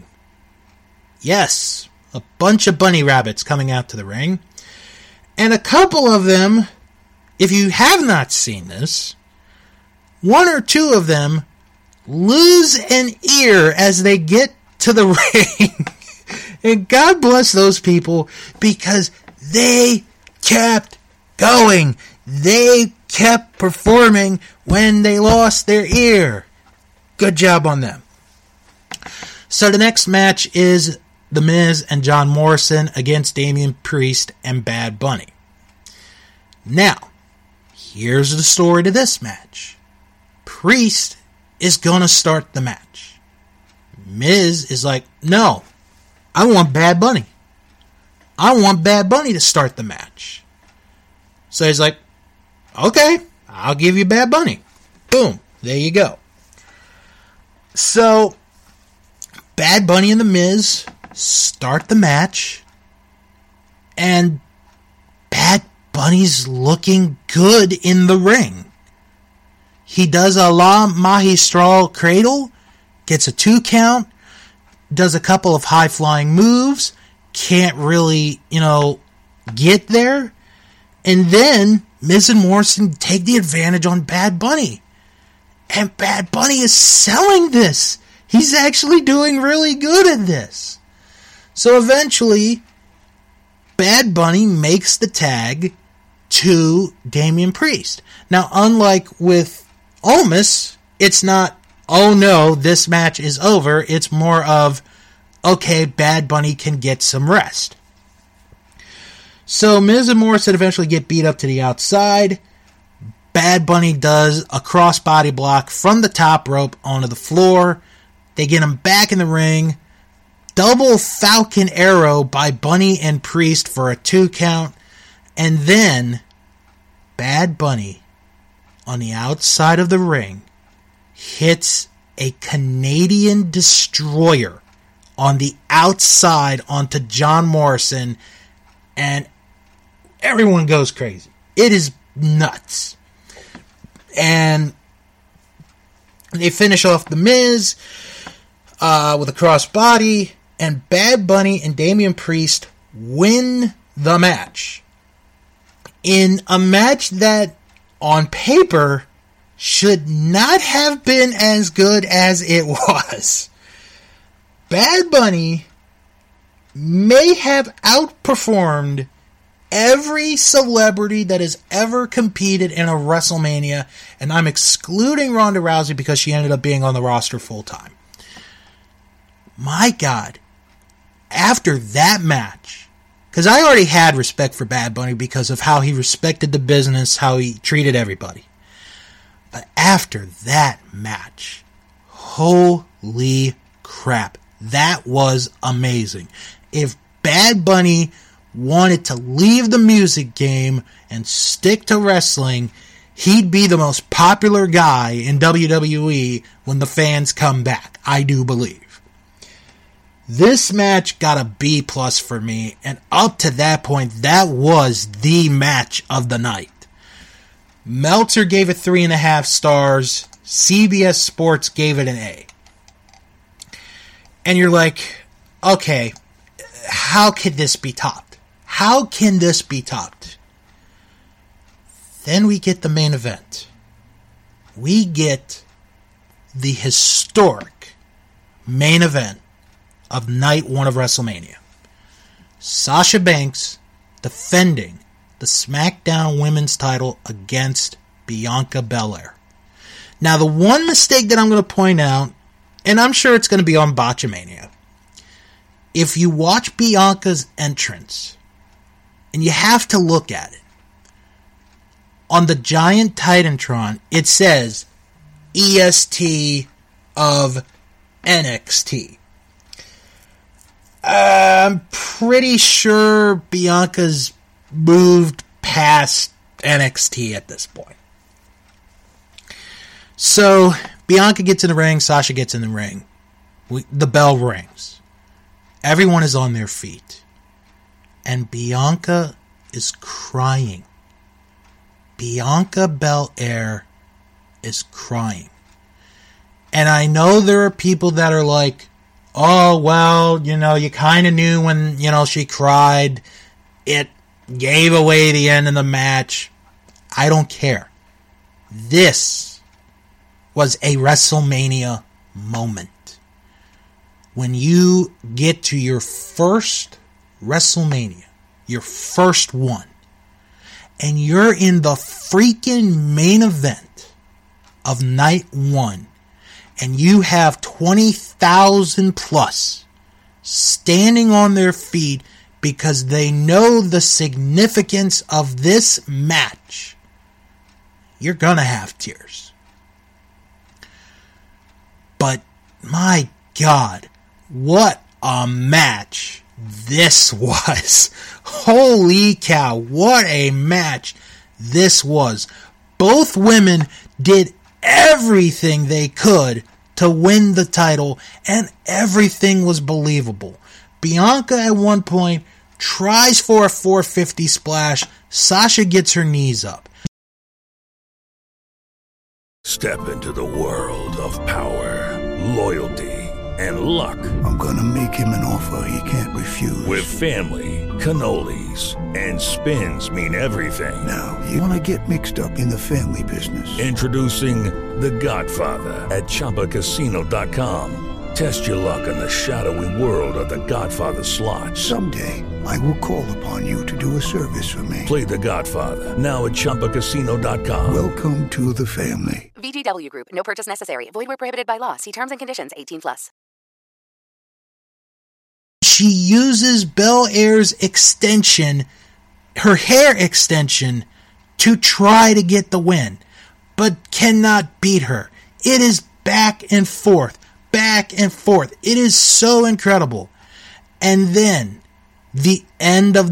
Yes, a bunch of bunny rabbits coming out to the ring. And a couple of them, if you have not seen this, one or two of them lose an ear as they get to the ring. And God bless those people, because they kept going. They kept performing when they lost their ear. Good job on them. So the next match is The Miz and John Morrison against Damian Priest and Bad Bunny. Now, here's the story to this match. Priest is going to start the match. Miz is like, no, I want Bad Bunny. I want Bad Bunny to start the match. So he's like, okay, I'll give you Bad Bunny. Boom. There you go. So, Bad Bunny and The Miz start the match, and Bad Bunny's looking good in the ring. He does a La Magistral Cradle, gets a two count, does a couple of high-flying moves, can't really, you know, get there, and then Miz and Morrison take the advantage on Bad Bunny. And Bad Bunny is selling this. He's actually doing really good at this. So eventually, Bad Bunny makes the tag to Damian Priest. Now, unlike with Omos, it's not, oh no, this match is over. It's more of, okay, Bad Bunny can get some rest. So Miz and Morrison eventually get beat up to the outside. Bad Bunny does a crossbody block from the top rope onto the floor. They get him back in the ring. Double Falcon Arrow by Bunny and Priest for a two count. And then Bad Bunny on the outside of the ring hits a Canadian Destroyer on the outside onto John Morrison. And everyone goes crazy. It is nuts. And they finish off The Miz uh, with a crossbody, and Bad Bunny and Damian Priest win the match. In a match that, on paper, should not have been as good as it was. Bad Bunny may have outperformed every celebrity that has ever competed in a WrestleMania, and I'm excluding Ronda Rousey because she ended up being on the roster full time. My God, after that match, because I already had respect for Bad Bunny because of how he respected the business, how he treated everybody. But after that match, holy crap, that was amazing. If Bad Bunny wanted to leave the music game and stick to wrestling, he'd be the most popular guy in W W E when the fans come back, I do believe. This match got a B plus for me, and up to that point, that was the match of the night. Meltzer gave it three and a half stars. C B S Sports gave it an A. And you're like, okay, how could this be topped? How can this be topped? Then we get the main event. We get the historic main event of night one of WrestleMania. Sasha Banks defending the SmackDown Women's title against Bianca Belair. Now, the one mistake that I'm going to point out, and I'm sure it's going to be on Botchamania, if you watch Bianca's entrance, and you have to look at it, on the giant Titantron, it says E S T of N X T. I'm pretty sure Bianca's moved past N X T at this point. So, Bianca gets in the ring, Sasha gets in the ring. We, the bell rings. Everyone is on their feet. And Bianca is crying. Bianca Belair is crying. And I know there are people that are like, oh, well, you know, you kind of knew when, you know, she cried. It gave away the end of the match. I don't care. This was a WrestleMania moment. When you get to your first WrestleMania, your first one, and you're in the freaking main event of night one, and you have twenty thousand plus standing on their feet because they know the significance of this match, you're gonna have tears. But my God, what a match this was. Holy cow, what a match this was. Both women did everything they could to win the title, and everything was believable. Bianca at one point tries for a four fifty splash. Sasha gets her knees up. Step into the world of power, loyalty, and luck. I'm gonna make him an offer he can't refuse. With family, cannolis, and spins mean everything. Now, you wanna get mixed up in the family business. Introducing The Godfather at Chumba Casino dot com. Test your luck in the shadowy world of The Godfather slot. Someday, I will call upon you to do a service for me. Play The Godfather, now at Chumba Casino dot com. Welcome to the family. V G W Group, no purchase necessary. Void where prohibited by law. See terms and conditions, eighteen plus. She uses Belair's extension, her hair extension, to try to get the win, but cannot beat her. It is back and forth, back and forth. It is so incredible. And then, the end of...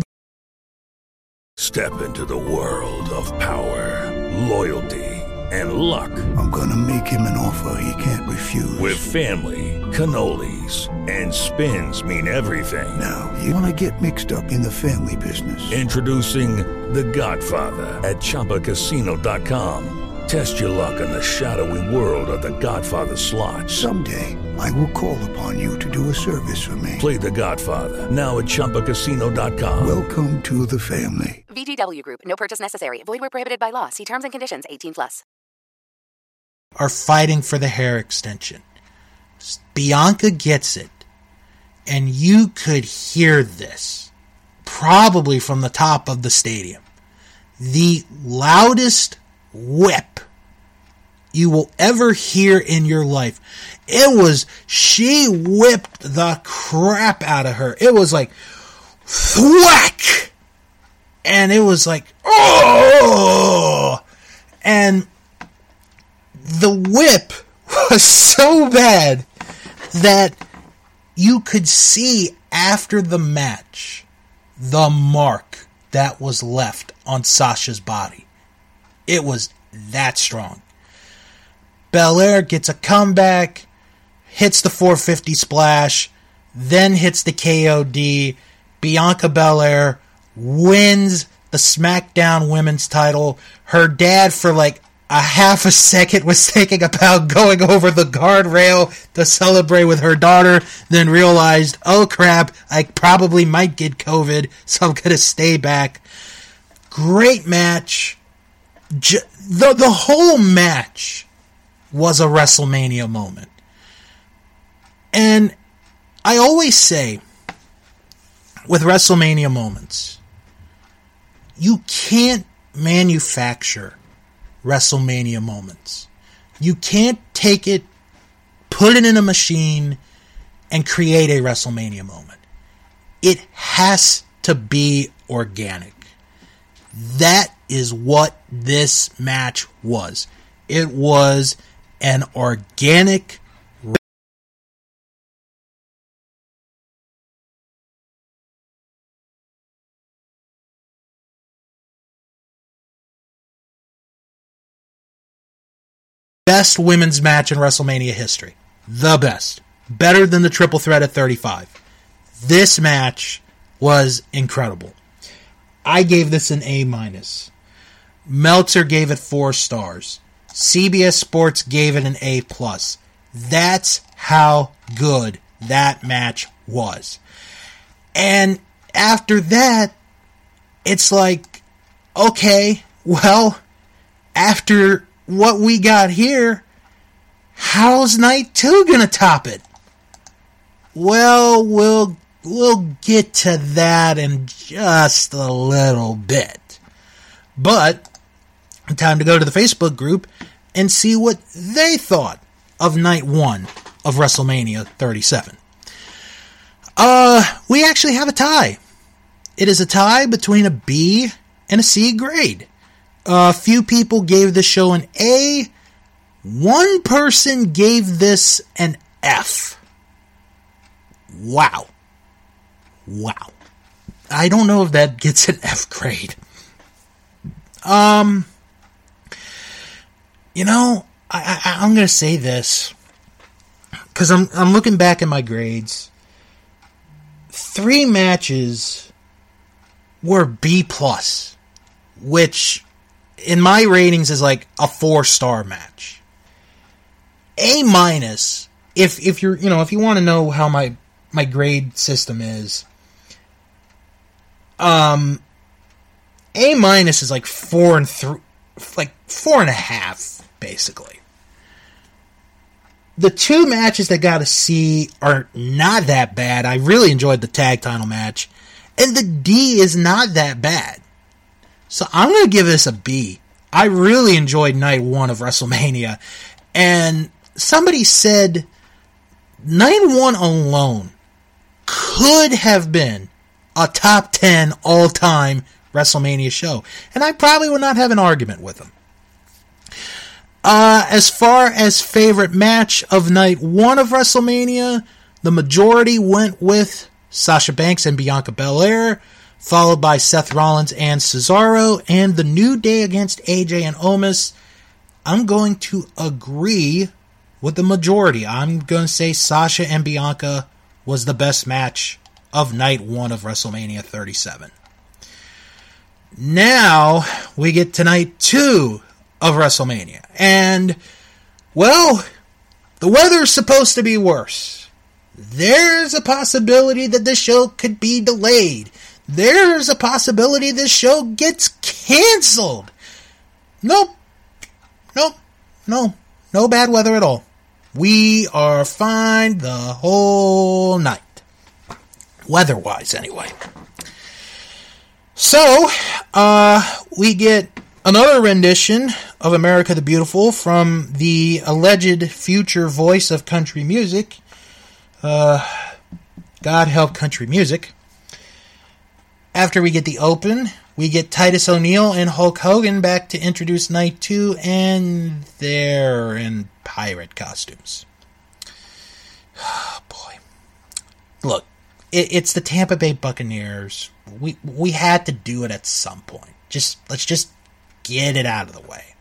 Step into the world of power, loyalty, and luck. I'm gonna make him an offer he can't refuse. With family, cannolis, and spins mean everything. Now, you wanna get mixed up in the family business. Introducing The Godfather at Chumba Casino dot com. Test your luck in the shadowy world of The Godfather slot. Someday, I will call upon you to do a service for me. Play The Godfather, now at Chumba Casino dot com. Welcome to the family. V G W Group, no purchase necessary. Void where prohibited by law. See terms and conditions, eighteen plus. Are fighting for the hair extension. Bianca gets it. And you could hear this, probably from the top of the stadium. The loudest whip you will ever hear in your life. It was, she whipped the crap out of her. It was like, thwack! And it was like, oh! And the whip was so bad that you could see after the match the mark that was left on Sasha's body. It was that strong. Belair gets a comeback, hits the four fifty splash, then hits the K O D. Bianca Belair wins the SmackDown Women's title. Her dad, for like a half a second, was thinking about going over the guardrail to celebrate with her daughter, then realized, oh crap, I probably might get COVID, so I'm going to stay back. Great match. J- the, the whole match was a WrestleMania moment. And I always say, with WrestleMania moments, you can't manufacture WrestleMania moments. You can't take it, put it in a machine, and create a WrestleMania moment. It has to be organic. That is what this match was. It was an organic best women's match in WrestleMania history. The best. Better than the triple threat at thirty-five. This match was incredible. I gave this an A minus. Meltzer gave it four stars. C B S Sports gave it an A plus. That's how good that match was. And after that, it's like, okay, well, after what we got here, how's night two gonna top it? Well, we'll we'll get to that in just a little bit. But time to go to the Facebook group and see what they thought of night one of WrestleMania thirty-seven. Uh, we actually have a tie. It is a tie between a B and a C grade. A uh, few people gave this show an A. One person gave this an F. Wow. Wow. I don't know if that gets an F grade. Um, you know, I, I, I'm going to say this, because I'm, I'm looking back at my grades. Three matches were B plus, which in my ratings is like a four-star match. A minus, if if you're you know if you want to know how my my grade system is, um, A minus is like four and three, like four and a half basically. The two matches that got a C are not that bad. I really enjoyed the tag title match, and the D is not that bad. So I'm going to give this a B. I really enjoyed night one of WrestleMania. And somebody said night one alone could have been a top ten all-time WrestleMania show. And I probably would not have an argument with them. Uh, as far as favorite match of night one of WrestleMania, the majority went with Sasha Banks and Bianca Belair, followed by Seth Rollins and Cesaro, and the New Day against A J and Omos. I'm going to agree with the majority. I'm going to say Sasha and Bianca was the best match of night one of WrestleMania thirty-seven. Now, we get to night two of WrestleMania. And, well, the weather's supposed to be worse. There's a possibility that this show could be delayed. There's a possibility this show gets canceled. Nope. Nope. No. No bad weather at all. We are fine the whole night. Weather-wise, anyway. So, uh, we get another rendition of America the Beautiful from the alleged future voice of country music. Uh, God help country music. After we get the open, we get Titus O'Neil and Hulk Hogan back to introduce night two, and they're in pirate costumes. Oh, boy. Look, it, it's the Tampa Bay Buccaneers. We we had to do it at some point. Just let's just get it out of the way.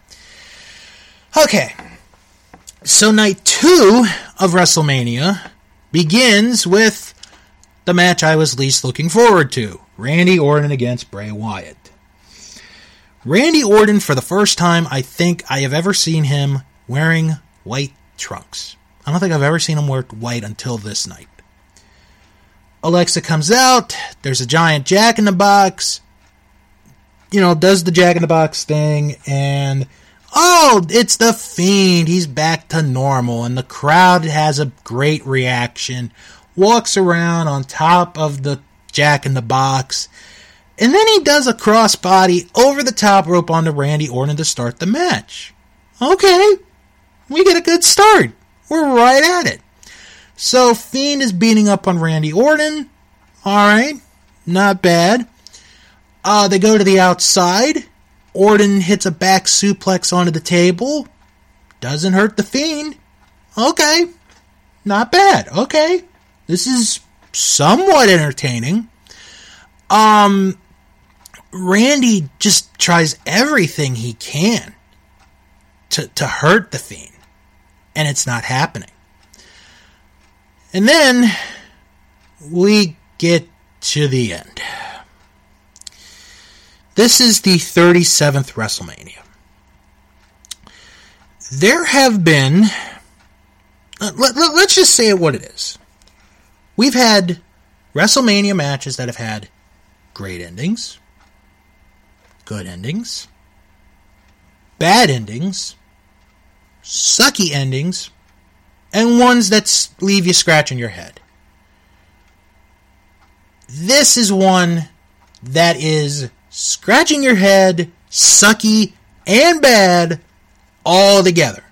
Okay. So night two of WrestleMania begins with the match I was least looking forward to. Randy Orton against Bray Wyatt. Randy Orton, for the first time I think I have ever seen him wearing white trunks. I don't think I've ever seen him wear white until this night. Alexa comes out. There's a giant Jack in the Box. You know, does the Jack in the Box thing. And, oh, it's the Fiend. He's back to normal. And the crowd has a great reaction. Walks around on top of the Jack in the Box. And then he does a crossbody over the top rope onto Randy Orton to start the match. Okay. We get a good start. We're right at it. So, Fiend is beating up on Randy Orton. Alright. Not bad. Uh, they go to the outside. Orton hits a back suplex onto the table. Doesn't hurt the Fiend. Okay. Not bad. Okay. This is somewhat entertaining. Um, Randy just tries everything he can to, to hurt the Fiend. And it's not happening. And then we get to the end. This is the thirty-seventh WrestleMania. There have been, let, let, let's just say it what it is. We've had WrestleMania matches that have had great endings, good endings, bad endings, sucky endings, and ones that leave you scratching your head. This is one that is scratching your head, sucky, and bad all together.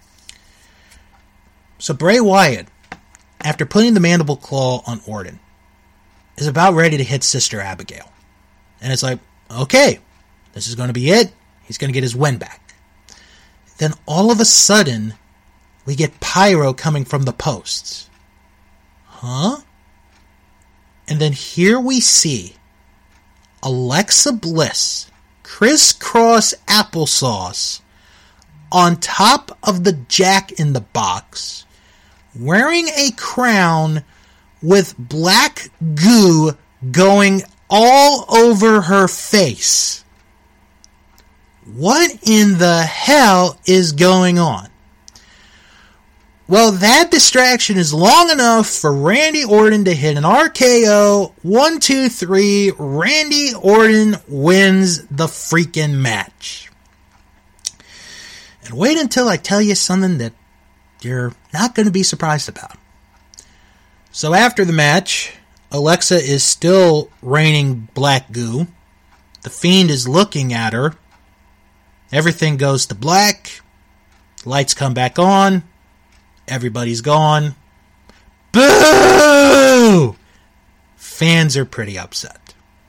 So Bray Wyatt, after putting the mandible claw on Orton, is about ready to hit Sister Abigail. And it's like, okay, this is going to be it. He's going to get his win back. Then all of a sudden, we get pyro coming from the posts. Huh? And then here we see Alexa Bliss crisscross applesauce on top of the Jack in the Box, wearing a crown with black goo going all over her face. What in the hell is going on? Well, that distraction is long enough for Randy Orton to hit an R K O. One, two, three. Randy Orton wins the freaking match. And wait until I tell you something that you're not going to be surprised about. So after the match, Alexa is still raining black goo. The Fiend is looking at her. Everything goes to black. Lights come back on. Everybody's gone. Boo! Fans are pretty upset.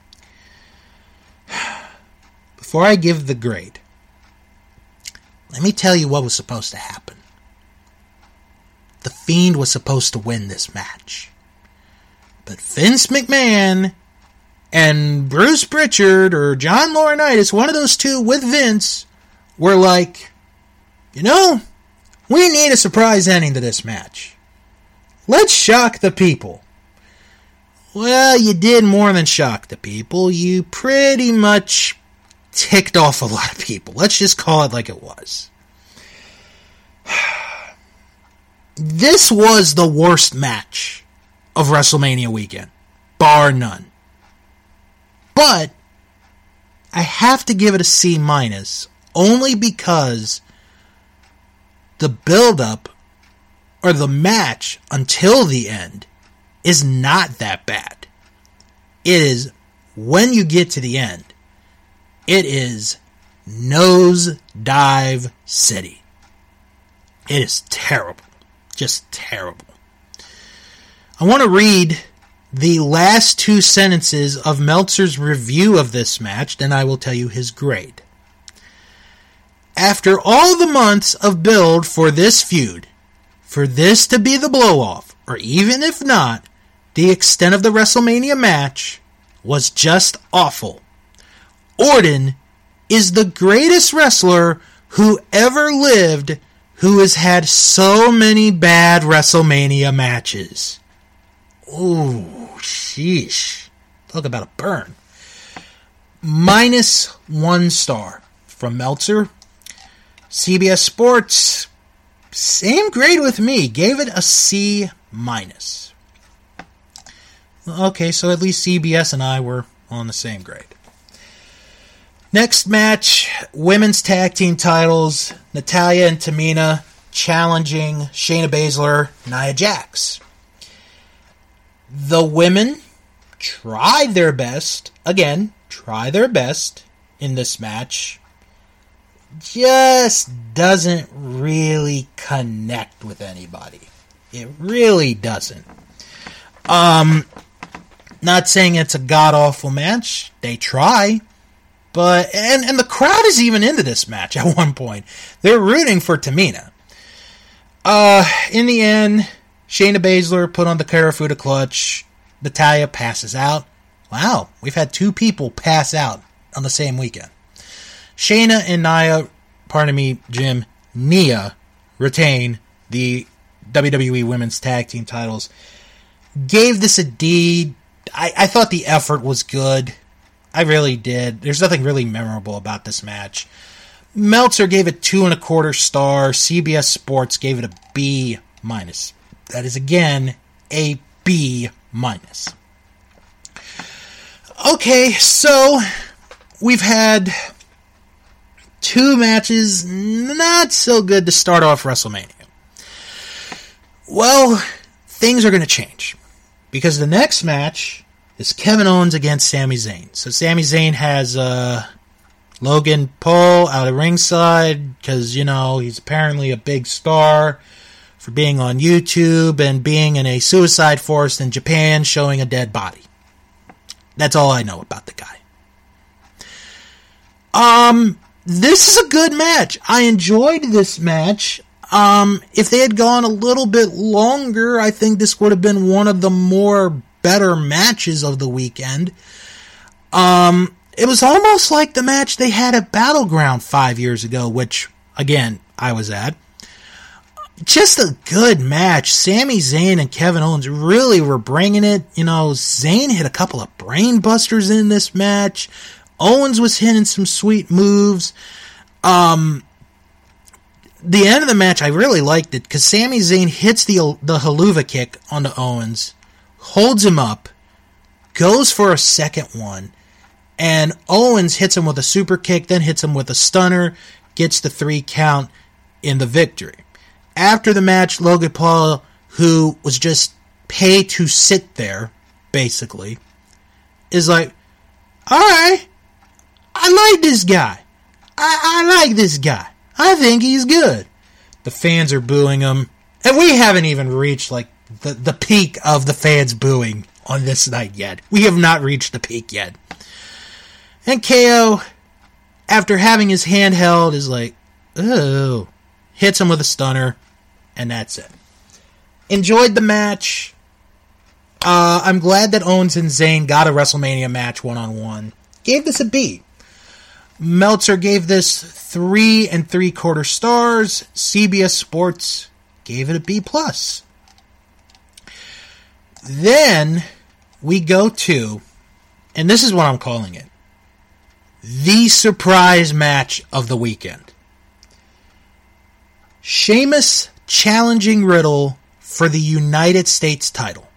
Before I give the grade, let me tell you what was supposed to happen. The Fiend was supposed to win this match. But Vince McMahon and Bruce Pritchard or John Laurinaitis, one of those two with Vince, were like, you know, we need a surprise ending to this match. Let's shock the people. Well, you did more than shock the people. You pretty much ticked off a lot of people. Let's just call it like it was. This was the worst match of WrestleMania weekend, bar none. But I have to give it a C minus, only because the build-up, or the match until the end, is not that bad. It is, when you get to the end, it is nosedive city. It is terrible. Just terrible. I want to read the last two sentences of Meltzer's review of this match, then I will tell you his grade. After all the months of build for this feud, for this to be the blow-off, or even if not, the extent of the WrestleMania match was just awful. Orton is the greatest wrestler who ever lived, who has had so many bad WrestleMania matches. Ooh, sheesh. Talk about a burn. Minus one star from Meltzer. C B S Sports, same grade with me, gave it a C minus. Okay, so at least C B S and I were on the same grade. Next match, women's tag team titles, Natalya and Tamina challenging Shayna Baszler, Nia Jax. The women tried their best, again, try their best in this match. Just doesn't really connect with anybody. It really doesn't. Um, not saying it's a god-awful match. They try. But, and, and the crowd is even into this match at one point. They're rooting for Tamina. Uh, in the end, Shayna Baszler put on the Karafuda clutch. Natalya passes out. Wow, we've had two people pass out on the same weekend. Shayna and Nia, pardon me, Jim, Nia, retain the W W E Women's Tag Team titles. Gave this a D. I, I thought the effort was good. I really did. There's nothing really memorable about this match. Meltzer gave it two and a quarter star. C B S Sports gave it a B minus. That is, again, a B minus. Okay, so we've had two matches not so good to start off WrestleMania. Well, things are going to change, because the next match is Kevin Owens against Sami Zayn. So Sami Zayn has uh, Logan Paul out of ringside because, you know, he's apparently a big star for being on YouTube and being in a suicide forest in Japan showing a dead body. That's all I know about the guy. Um, this is a good match. I enjoyed this match. Um, if they had gone a little bit longer, I think this would have been one of the more better matches of the weekend. Um, it was almost like the match they had at Battleground five years ago, which, again, I was at. Just a good match. Sami Zayn and Kevin Owens really were bringing it. You know, Zayn hit a couple of brain busters in this match. Owens was hitting some sweet moves. Um, the end of the match, I really liked it because Sami Zayn hits the the haluva kick onto Owens, holds him up, goes for a second one, and Owens hits him with a super kick, then hits him with a stunner, gets the three count in the victory. After the match, Logan Paul, who was just paid to sit there, basically, is like, alright, I like this guy. I, I like this guy. I think he's good. The fans are booing him. And we haven't even reached, like, the, the peak of the fans booing on this night yet. We have not reached the peak yet. And K O, after having his hand held, is like, oh, hits him with a stunner. And that's it. Enjoyed the match. Uh, I'm glad that Owens and Zayn got a WrestleMania match one-on-one. Gave this a B. Meltzer gave this three and three-quarter stars. C B S Sports gave it a B+. Then we go to, and this is what I'm calling it, the surprise match of the weekend. Sheamus challenging Riddle for the United States title.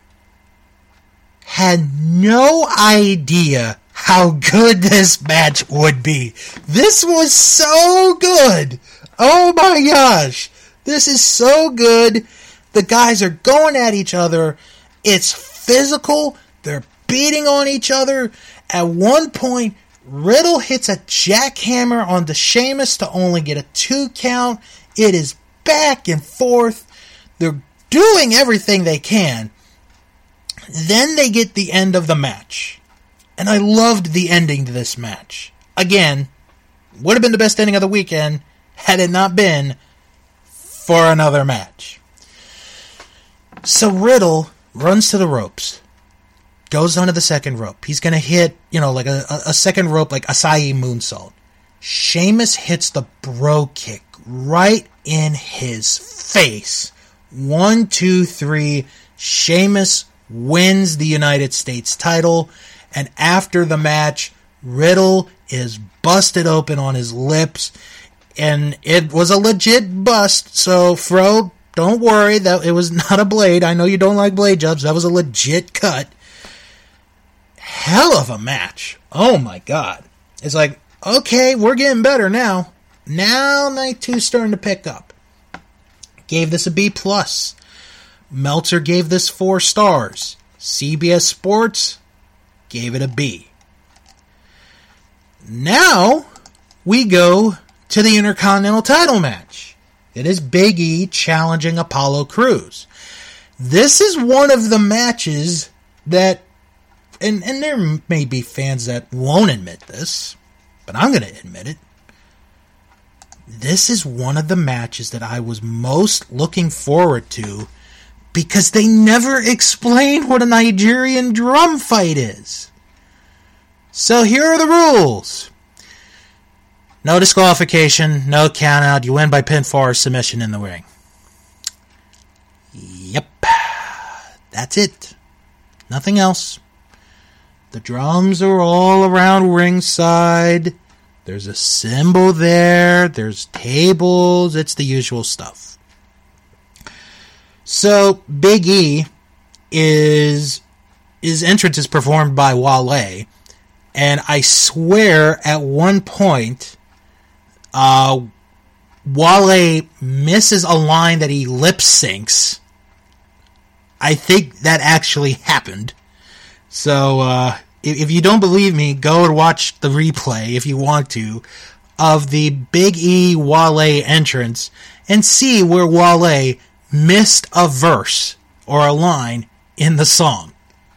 Had no idea how good this match would be. This was so good. Oh my gosh. This is so good. The guys are going at each other. It's physical. They're beating on each other. At one point, Riddle hits a jackhammer onto Sheamus to only get a two count. It is back and forth. They're doing everything they can. Then they get the end of the match. And I loved the ending to this match. Again, would have been the best ending of the weekend had it not been for another match. So Riddle runs to the ropes. Goes onto the second rope. He's going to hit, you know, like a, a second rope, like Asai moonsault. Sheamus hits the bro kick right in his face. One, two, three. Sheamus wins the United States title. And after the match, Riddle is busted open on his lips. And it was a legit bust. So, Fro, don't worry. That it was not a blade. I know you don't like blade jobs. That was a legit cut. Hell of a match. Oh my God. It's like, okay, we're getting better now. Now night two's starting to pick up. Gave this a B plus. Meltzer gave this four stars. C B S Sports gave it a B. Now we go to the Intercontinental title match. It is Big E challenging Apollo Crews. This is one of the matches that, and, and there may be fans that won't admit this, but I'm going to admit it. This is one of the matches that I was most looking forward to because they never explain what a Nigerian drum fight is. So here are the rules. No disqualification, no count out. You win by pinfall or submission in the ring. Yep. That's it. Nothing else. The drums are all around ringside. There's a symbol there. There's tables. It's the usual stuff. So, Big E is... his entrance is performed by Wale. And I swear at one point, uh, Wale misses a line that he lip syncs. I think that actually happened. So, uh, if, if you don't believe me, go and watch the replay, if you want to, of the Big E Wale entrance and see where Wale missed a verse or a line in the song.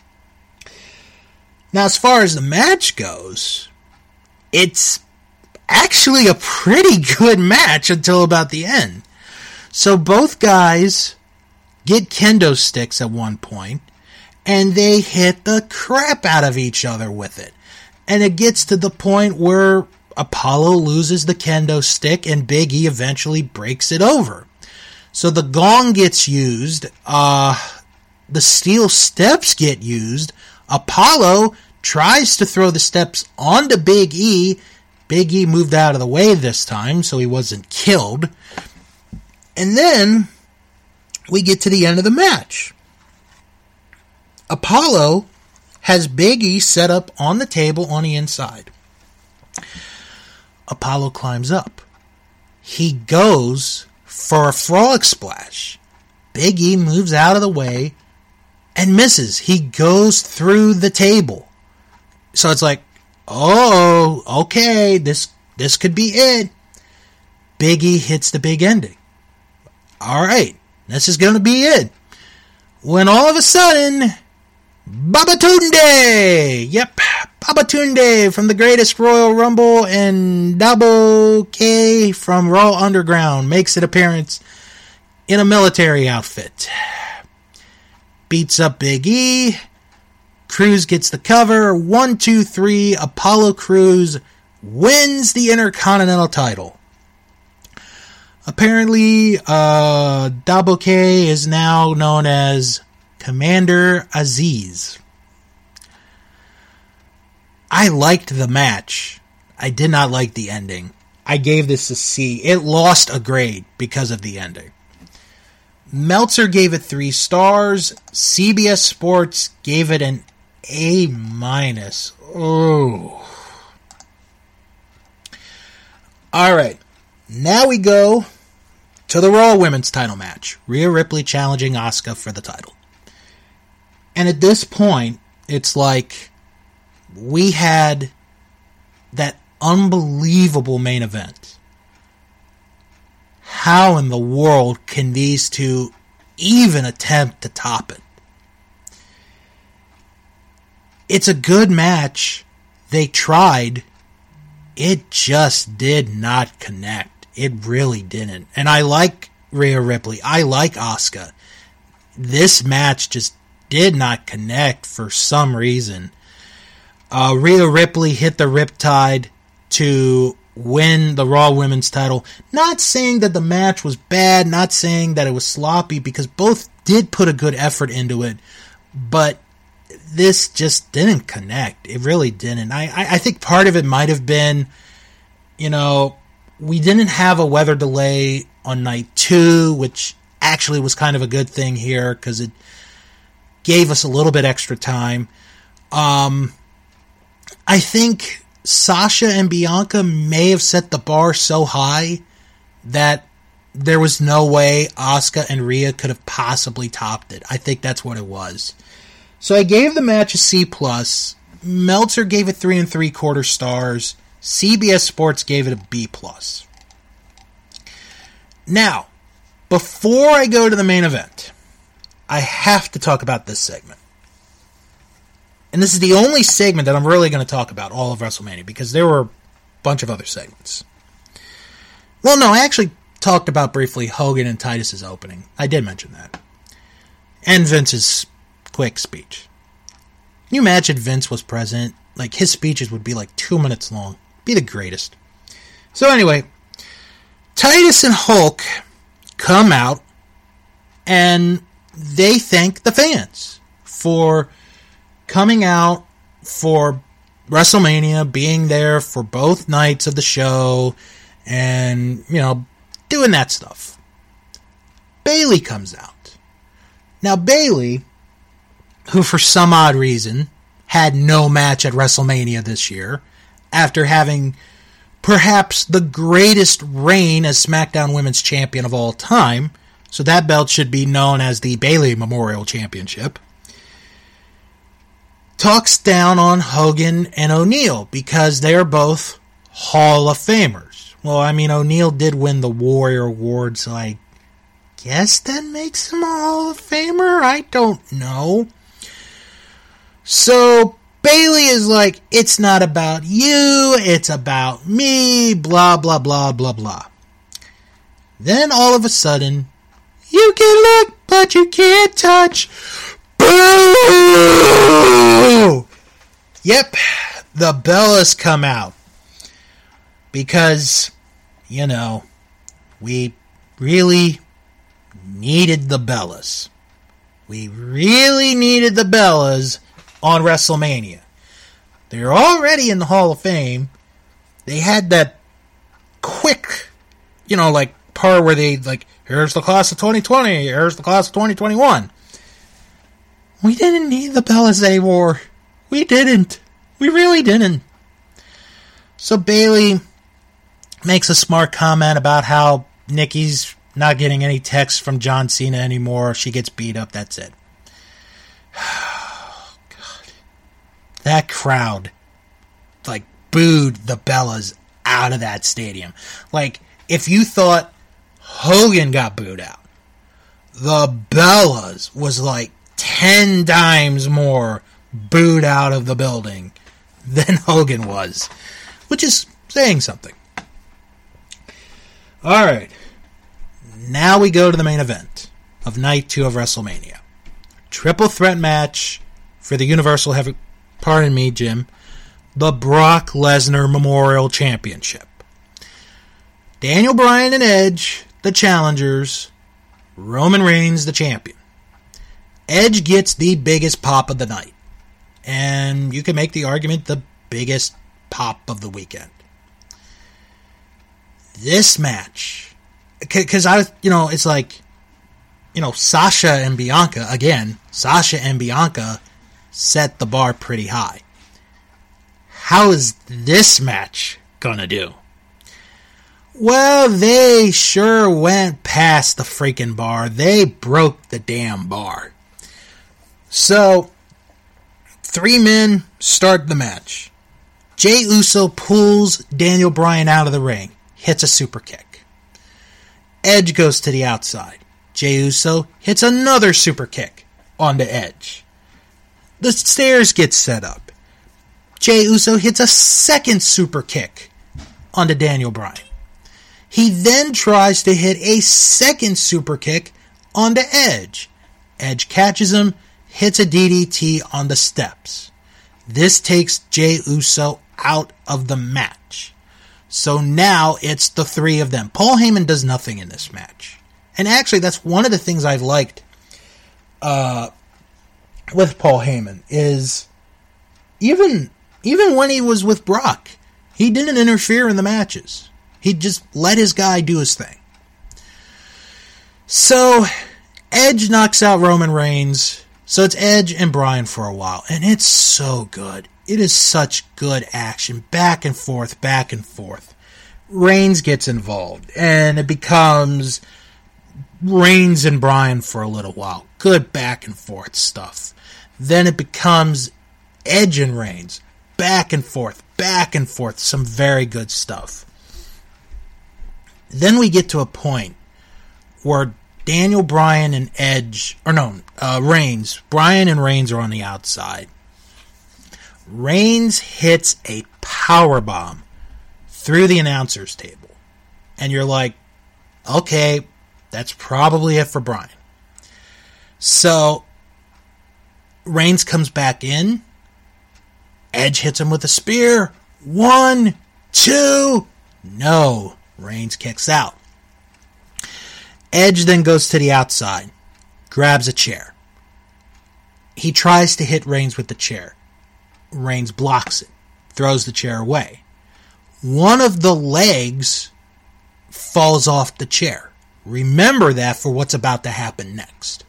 Now, as far as the match goes, it's actually a pretty good match until about the end. So both guys get kendo sticks at one point, and they hit the crap out of each other with it. And it gets to the point where Apollo loses the kendo stick and Big E eventually breaks it over. So the gong gets used, uh, the steel steps get used, Apollo tries to throw the steps onto Big E. Big E moved out of the way this time, so he wasn't killed. And then we get to the end of the match. Apollo has Big E set up on the table on the inside. Apollo climbs up. He goes for a frog splash. Big E moves out of the way and misses. He goes through the table. So it's like, oh, okay, this this could be it. Big E hits the big ending. All right, this is going to be it. When all of a sudden, Babatunde, yep, Babatunde from the Greatest Royal Rumble and Double K from Raw Underground makes an appearance in a military outfit. Beats up Big E. Crews gets the cover. One, two, three. Apollo Crews wins the Intercontinental title. Apparently, uh, Double K is now known as Commander Aziz. I liked the match. I did not like the ending. I gave this a C. It lost a grade because of the ending. Meltzer gave it three stars. C B S Sports gave it an A minus. Oh. Alright. Now we go to the Raw Women's title match. Rhea Ripley challenging Asuka for the title. And at this point, it's like we had that unbelievable main event. How in the world can these two even attempt to top it? It's a good match. They tried. It just did not connect. It really didn't. And I like Rhea Ripley. I like Asuka. This match just did not connect for some reason. Uh, Rhea Ripley hit the Riptide to win the Raw Women's title. Not saying that the match was bad, not saying that it was sloppy, because both did put a good effort into it, but this just didn't connect. It really didn't. I, I, I think part of it might have been, you know, we didn't have a weather delay on night two, which actually was kind of a good thing here, because it gave us a little bit extra time. Um, I think Sasha and Bianca may have set the bar so high that there was no way Asuka and Rhea could have possibly topped it. I think that's what it was. So I gave the match a C plus. Meltzer gave it three and three quarter stars. C B S Sports gave it a B plus. Now, before I go to the main event, I have to talk about this segment. And this is the only segment that I'm really going to talk about all of WrestleMania, because there were a bunch of other segments. Well, no, I actually talked about briefly Hogan and Titus's opening. I did mention that. And Vince's quick speech. Can you imagine Vince was present? Like, his speeches would be like two minutes long. Be the greatest. So anyway, Titus and Hulk come out and they thank the fans for coming out for WrestleMania, being there for both nights of the show, and, you know, doing that stuff. Bayley comes out. Now, Bayley, who for some odd reason had no match at WrestleMania this year, after having perhaps the greatest reign as SmackDown Women's Champion of all time, so that belt should be known as the Bayley Memorial Championship, talks down on Hogan and O'Neal because they're both Hall of Famers. Well, I mean, O'Neal did win the Warrior Award, so I guess that makes him a Hall of Famer? I don't know. So Bayley is like, it's not about you, it's about me, blah, blah, blah, blah, blah. Then all of a sudden, you can look, but you can't touch. Boo! Yep, the Bellas come out. because, you know, we really needed the Bellas. We really needed the Bellas on WrestleMania. They're already in the Hall of Fame. They had that quick, you know, like, part where they, like, here's the class of twenty twenty, here's the class of twenty twenty-one. We didn't need the Bellas anymore. We didn't. We really didn't. So Bayley makes a smart comment about how Nikki's not getting any texts from John Cena anymore. She gets beat up, that's it. Oh, God. That crowd, like, booed the Bellas out of that stadium. Like, if you thought Hogan got booed out, the Bellas was like ten times more booed out of the building than Hogan was, which is saying something. Alright, now we go to the main event of night two of WrestleMania. Triple threat match for the Universal Heavy, pardon me, Jim, the Brock Lesnar Memorial Championship. Daniel Bryan and Edge, the challengers. Roman Reigns, the champion. Edge gets the biggest pop of the night. And you can make the argument the biggest pop of the weekend. This match, because I, you know, it's like, you know, Sasha and Bianca, again, Sasha and Bianca set the bar pretty high. How is this match gonna do? Well, they sure went past the freaking bar. They broke the damn bar. So, three men start the match. Jey Uso pulls Daniel Bryan out of the ring, hits a super kick. Edge goes to the outside. Jey Uso hits another super kick onto Edge. The stairs get set up. Jey Uso hits a second super kick onto Daniel Bryan. He then tries to hit a second super kick onto Edge. Edge catches him, hits a D D T on the steps. This takes Jey Uso out of the match. So now it's the three of them. Paul Heyman does nothing in this match. And actually, that's one of the things I've liked uh, with Paul Heyman is even, even when he was with Brock, he didn't interfere in the matches. He just let his guy do his thing. So, Edge knocks out Roman Reigns. So it's Edge and Bryan for a while. And it's so good. It is such good action. Back and forth, back and forth. Reigns gets involved. And it becomes Reigns and Bryan for a little while. Good back and forth stuff. Then it becomes Edge and Reigns. Back and forth, back and forth. Some very good stuff. Then we get to a point where Daniel Bryan and Edge, or no, uh, Reigns, Bryan and Reigns are on the outside. Reigns hits a powerbomb through the announcer's table. And you're like, okay, that's probably it for Bryan. So, Reigns comes back in. Edge hits him with a spear. One, two, no. Reigns kicks out. Edge then goes to the outside, grabs a chair. He tries to hit Reigns with the chair. Reigns blocks it, throws the chair away. One of the legs falls off the chair. Remember that for what's about to happen next.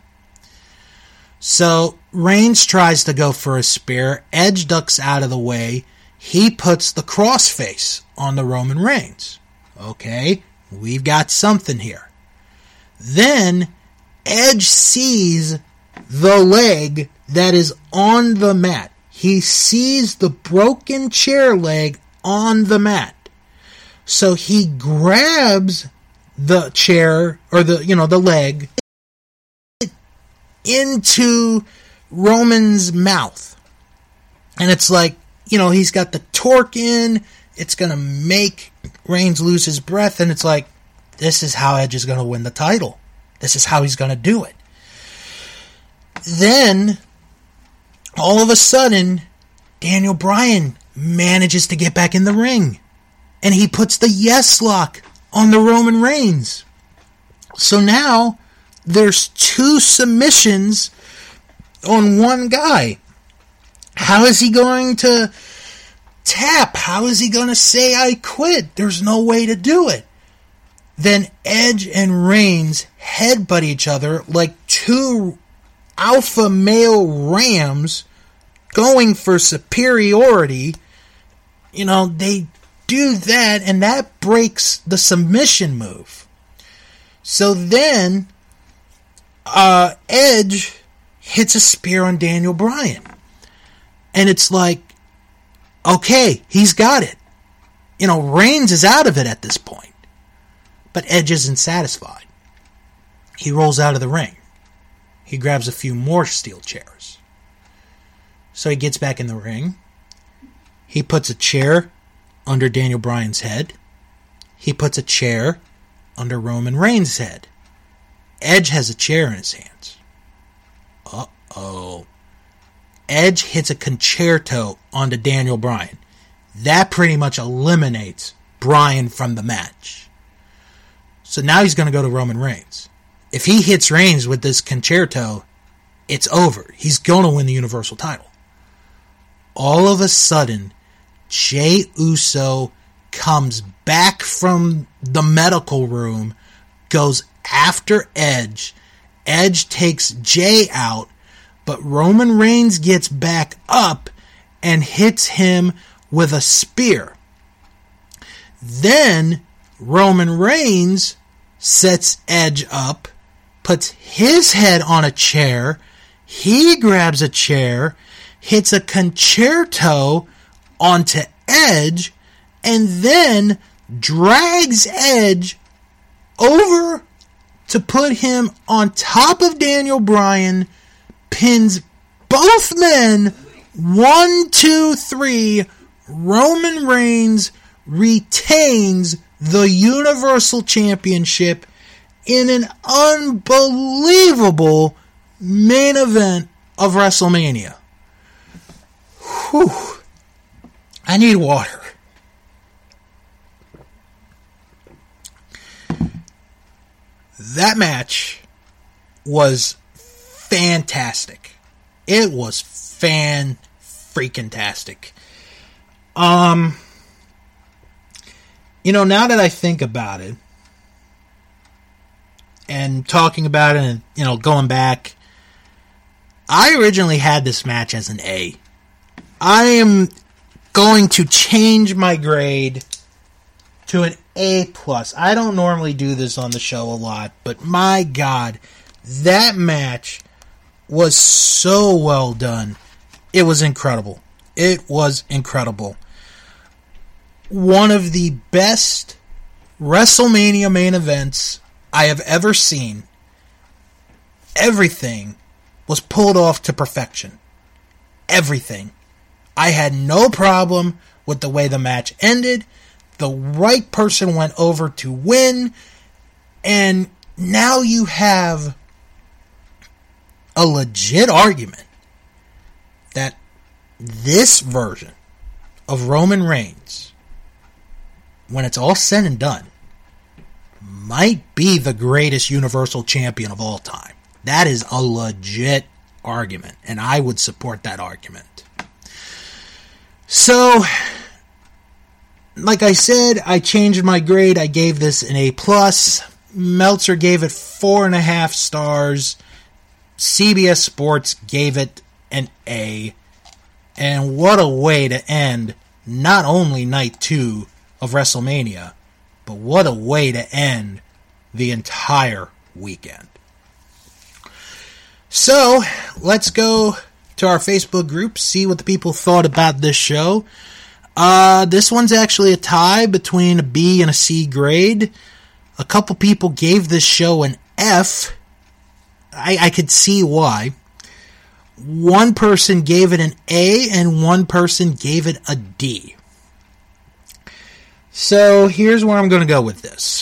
So, Reigns tries to go for a spear. Edge ducks out of the way. He puts the crossface on the Roman Reigns. Okay, we've got something here. Then, Edge sees the leg that is on the mat. He sees the broken chair leg on the mat. So he grabs the chair, or the, you know, the leg, into Roman's mouth. And it's like, you know, he's got the torque in, it's going to make Reigns lose his breath, and it's like, this is how Edge is going to win the title. This is how he's going to do it. Then, all of a sudden, Daniel Bryan manages to get back in the ring. and he puts the yes lock on the Roman Reigns. So now there's two submissions on one guy. How is he going to tap? How is he going to say I quit? There's no way to do it. Then Edge and Reigns headbutt each other like two alpha male rams going for superiority. You know, they do that, and that breaks the submission move. So then uh, Edge hits a spear on Daniel Bryan. And it's like, okay, he's got it. You know, Reigns is out of it at this point. But Edge isn't satisfied. He rolls out of the ring. He grabs a few more steel chairs. So he gets back in the ring. He puts a chair under Daniel Bryan's head. He puts a chair under Roman Reigns' head. Edge has a chair in his hands. Uh-oh. Edge hits a concerto onto Daniel Bryan. That pretty much eliminates Bryan from the match. So now he's going to go to Roman Reigns. If he hits Reigns with this concerto, it's over. He's going to win the Universal title. All of a sudden, Jey Uso comes back from the medical room, goes after Edge. Edge takes Jey out, but Roman Reigns gets back up and hits him with a spear. Then Roman Reigns sets Edge up, puts his head on a chair, he grabs a chair, hits a concerto onto Edge, and then drags Edge over to put him on top of Daniel Bryan, pins both men, one, two, three. Roman Reigns retains the Universal Championship in an unbelievable main event of WrestleMania. Whew. I need water. That match was fantastic. It was fan-freaking-tastic. Um, you know, now that I think about it, and talking about it and, you know, going back, I originally had this match as an A. I am going to change my grade to an A plus. I don't normally do this on the show a lot, but my God, that match was so well done. It was incredible. It was incredible. One of the best WrestleMania main events I have ever seen. Everything was pulled off to perfection. Everything. I had no problem with the way the match ended. The right person went over to win. And now you have a legit argument that this version of Roman Reigns, when it's all said and done, might be the greatest Universal Champion of all time. That is a legit argument, and I would support that argument. So, like I said, I changed my grade. I gave this an A plus. Meltzer gave it four and a half stars. C B S Sports gave it an A. And what a way to end not only night two of WrestleMania, but what a way to end the entire weekend. So, let's go to our Facebook group, see what the people thought about this show. Uh, this one's actually a tie between a B and a C grade. A couple people gave this show an F. I, I could see why. One person gave it an A and one person gave it a D. So here's where I'm going to go with this.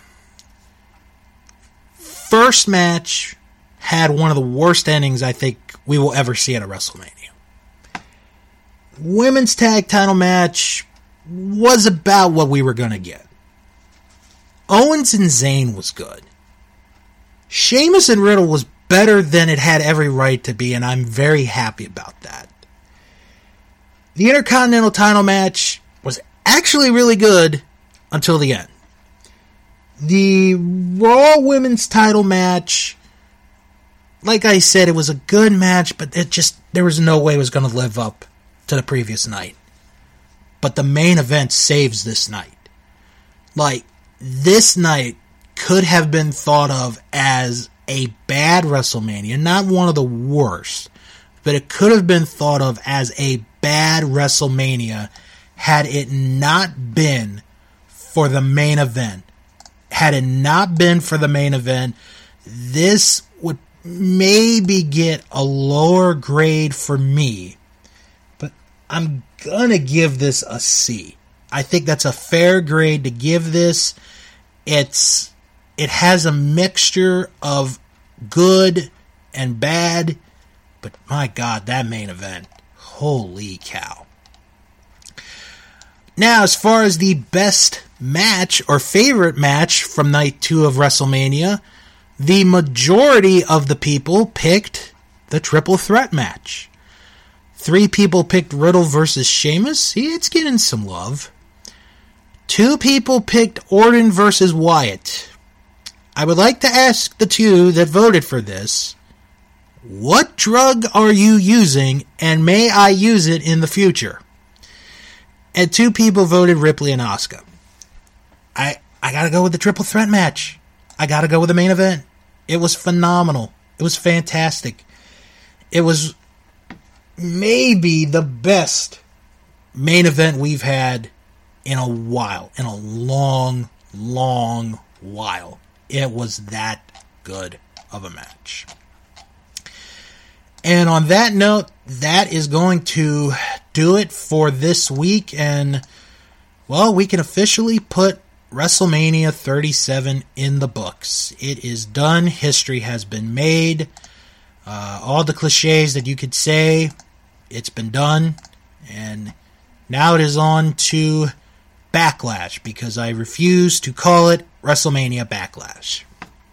First match had one of the worst endings I think we will ever see at a WrestleMania. Women's tag title match was about what we were going to get. Owens and Zayn was good. Sheamus and Riddle was better than it had every right to be, and I'm very happy about that. The Intercontinental title match was actually really good until the end. The Raw Women's title match, like I said, it was a good match, but it just, there was no way it was going to live up to the previous night. But the main event saves this night. Like, this night could have been thought of as a bad WrestleMania, not one of the worst, but it could have been thought of as a bad WrestleMania had it not been for the main event. Had it not been for the main event, this would maybe get a lower grade for me, but I'm gonna give this a C. I think that's a fair grade to give this. It's it has a mixture of good and bad, but my God, that main event, holy cow. Now, as far as the best match or favorite match from night two of WrestleMania, the majority of the people picked the triple threat match. Three people picked Riddle versus Sheamus. It's getting some love. Two people picked Orton versus Wyatt. I would like to ask the two that voted for this, what drug are you using, and may I use it in the future? And two people voted Ripley and Asuka. I, I gotta go with the triple threat match. I gotta go with the main event. It was phenomenal. It was fantastic. It was maybe the best main event we've had in a while. In a long, long while. It was that good of a match. And on that note, that is going to do it for this week. And, well, we can officially put WrestleMania thirty-seven in the books. It is done. History has been made. Uh, all the cliches that you could say, it's been done. And now it is on to Backlash, because I refuse to call it WrestleMania Backlash.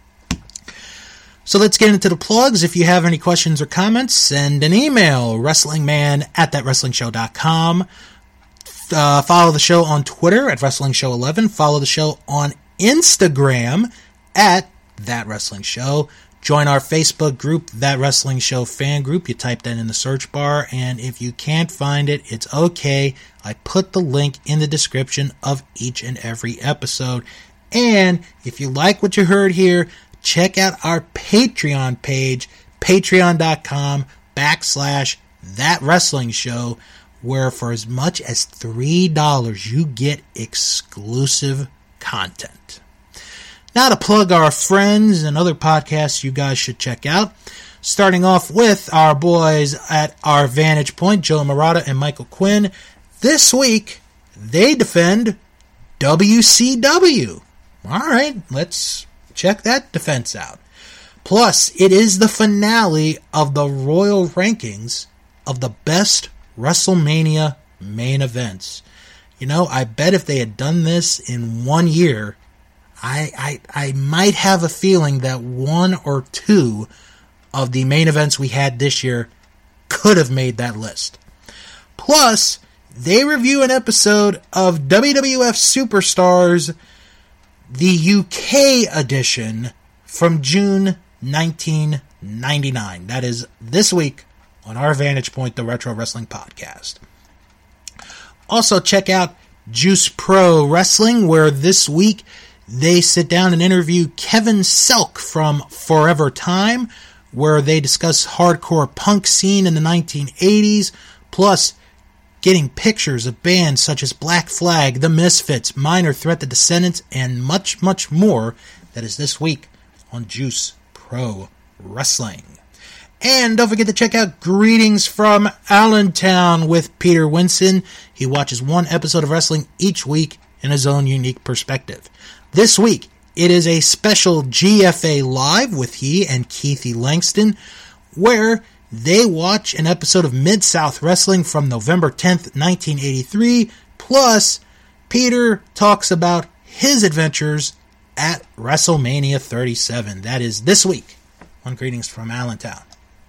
So let's get into the plugs. If you have any questions or comments, send an email, wrestlingman at that wrestling show dot com. Uh, follow the show on Twitter at wrestling show eleven. Follow the show on Instagram at That Wrestling Show. Join our Facebook group, That Wrestling Show Fan Group. You type that in the search bar, and if you can't find it, it's okay. I put the link in the description of each and every episode. And if you like what you heard here, check out our Patreon page, patreon.com backslash That Wrestling Show, where for as much as three dollars you get exclusive content. Now to plug our friends and other podcasts you guys should check out. Starting off with our boys at Our Vantage Point, Joe Murata and Michael Quinn. This week, they defend W C W. All right, let's check that defense out. Plus, it is the finale of the Royal Rankings of the best WrestleMania main events. You know, I bet if they had done this in one year, I, I, I might have a feeling that one or two of the main events we had this year could have made that list. Plus, they review an episode of W W F Superstars, the U K edition from June nineteen ninety-nine. That is this week on Our Vantage Point, the Retro Wrestling Podcast. Also, check out Juice Pro Wrestling, where this week they sit down and interview Kevin Selk from Forever Time, where they discuss hardcore punk scene in the nineteen eighties, plus getting pictures of bands such as Black Flag, The Misfits, Minor Threat, The Descendants, and much, much more. That is this week on Juice Pro Wrestling. And don't forget to check out Greetings from Allentown with Peter Winson. He watches one episode of wrestling each week in his own unique perspective. This week, it is a special G F A Live with he and Keithy Langston, where they watch an episode of Mid-South Wrestling from November tenth, nineteen eighty-three, plus Peter talks about his adventures at WrestleMania thirty-seven. That is this week on Greetings from Allentown.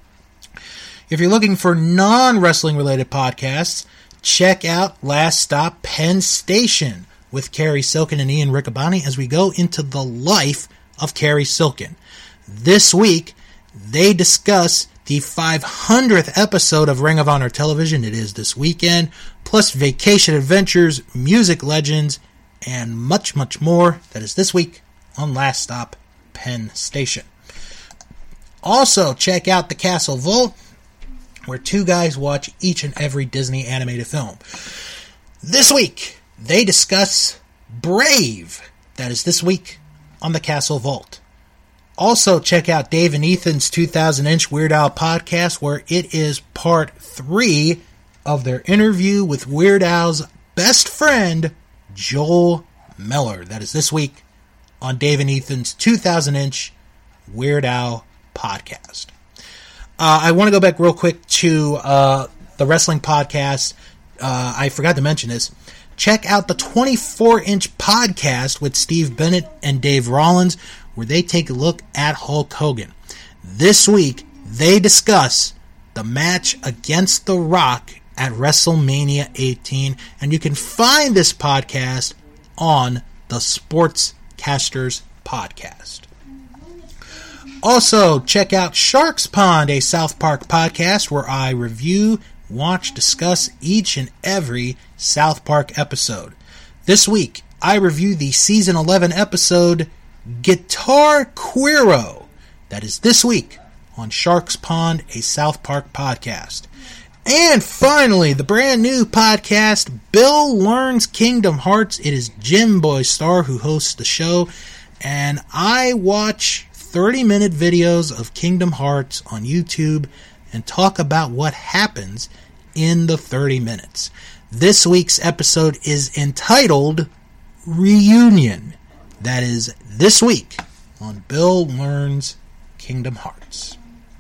If you're looking for non-wrestling related podcasts, check out Last Stop Penn Station with Carrie Silken and Ian Riccaboni as we go into the life of Carrie Silken. This week, they discuss the five hundredth episode of Ring of Honor Television. It is this weekend, plus Vacation Adventures, Music Legends, and much, much more. That is this week on Last Stop Penn Station. Also, check out The Castle Vault, where two guys watch each and every Disney animated film. This week, they discuss Brave. That is this week on The Castle Vault. Also, check out Dave and Ethan's two thousand inch Weird Al podcast, where it is part three of their interview with Weird Al's best friend, Joel Miller. That is this week on Dave and Ethan's two thousand inch Weird Al podcast. Uh, I want to go back real quick to uh, the wrestling podcast. Uh, I forgot to mention this. Check out the twenty-four inch podcast with Steve Bennett and Dave Rollins, where they take a look at Hulk Hogan. This week, they discuss the match against The Rock at WrestleMania eighteen, and you can find this podcast on the Sportscasters Podcast. Also, check out Sharks Pond, a South Park podcast where I review, watch, discuss each and every South Park episode. This week, I review the Season eleven episode, Guitar Queero. That is this week on Sharks Pond, a South Park podcast. And finally, the brand new podcast, Bill Learns Kingdom Hearts. It is Jim Boy Star who hosts the show, and I watch thirty minute videos of Kingdom Hearts on YouTube and talk about what happens in the thirty minutes. This week's episode is entitled Reunion. That is this week on Bill Learns Kingdom Hearts.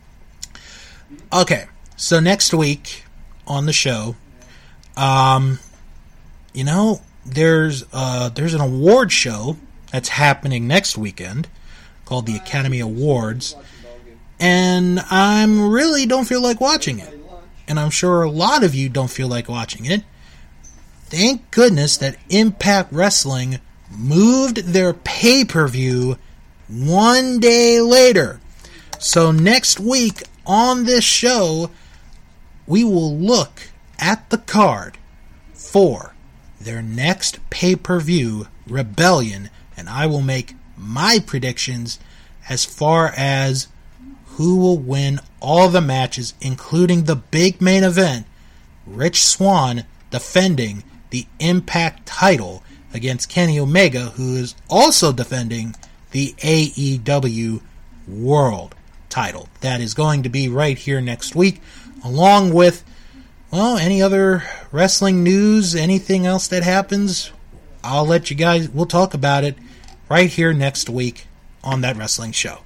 Okay, so next week on the show, um, you know, there's uh, there's an award show that's happening next weekend called the Academy Awards, and I really don't feel like watching it, and I'm sure a lot of you don't feel like watching it. Thank goodness that Impact Wrestling moved their pay-per-view one day later. So next week on this show, we will look at the card for their next pay-per-view, Rebellion, and I will make my predictions as far as who will win all the matches, including the big main event, Rich Swann defending the Impact title against Kenny Omega, who is also defending the A E W World title. That is going to be right here next week, along with, well, any other wrestling news, anything else that happens. I'll let you guys, we'll talk about it right here next week on That Wrestling Show.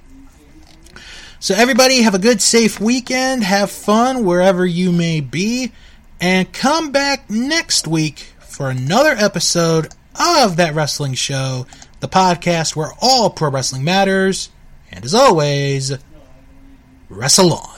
So everybody have a good, safe weekend. Have fun wherever you may be. And come back next week for another episode of That Wrestling Show, the podcast where all pro wrestling matters. And as always, wrestle on.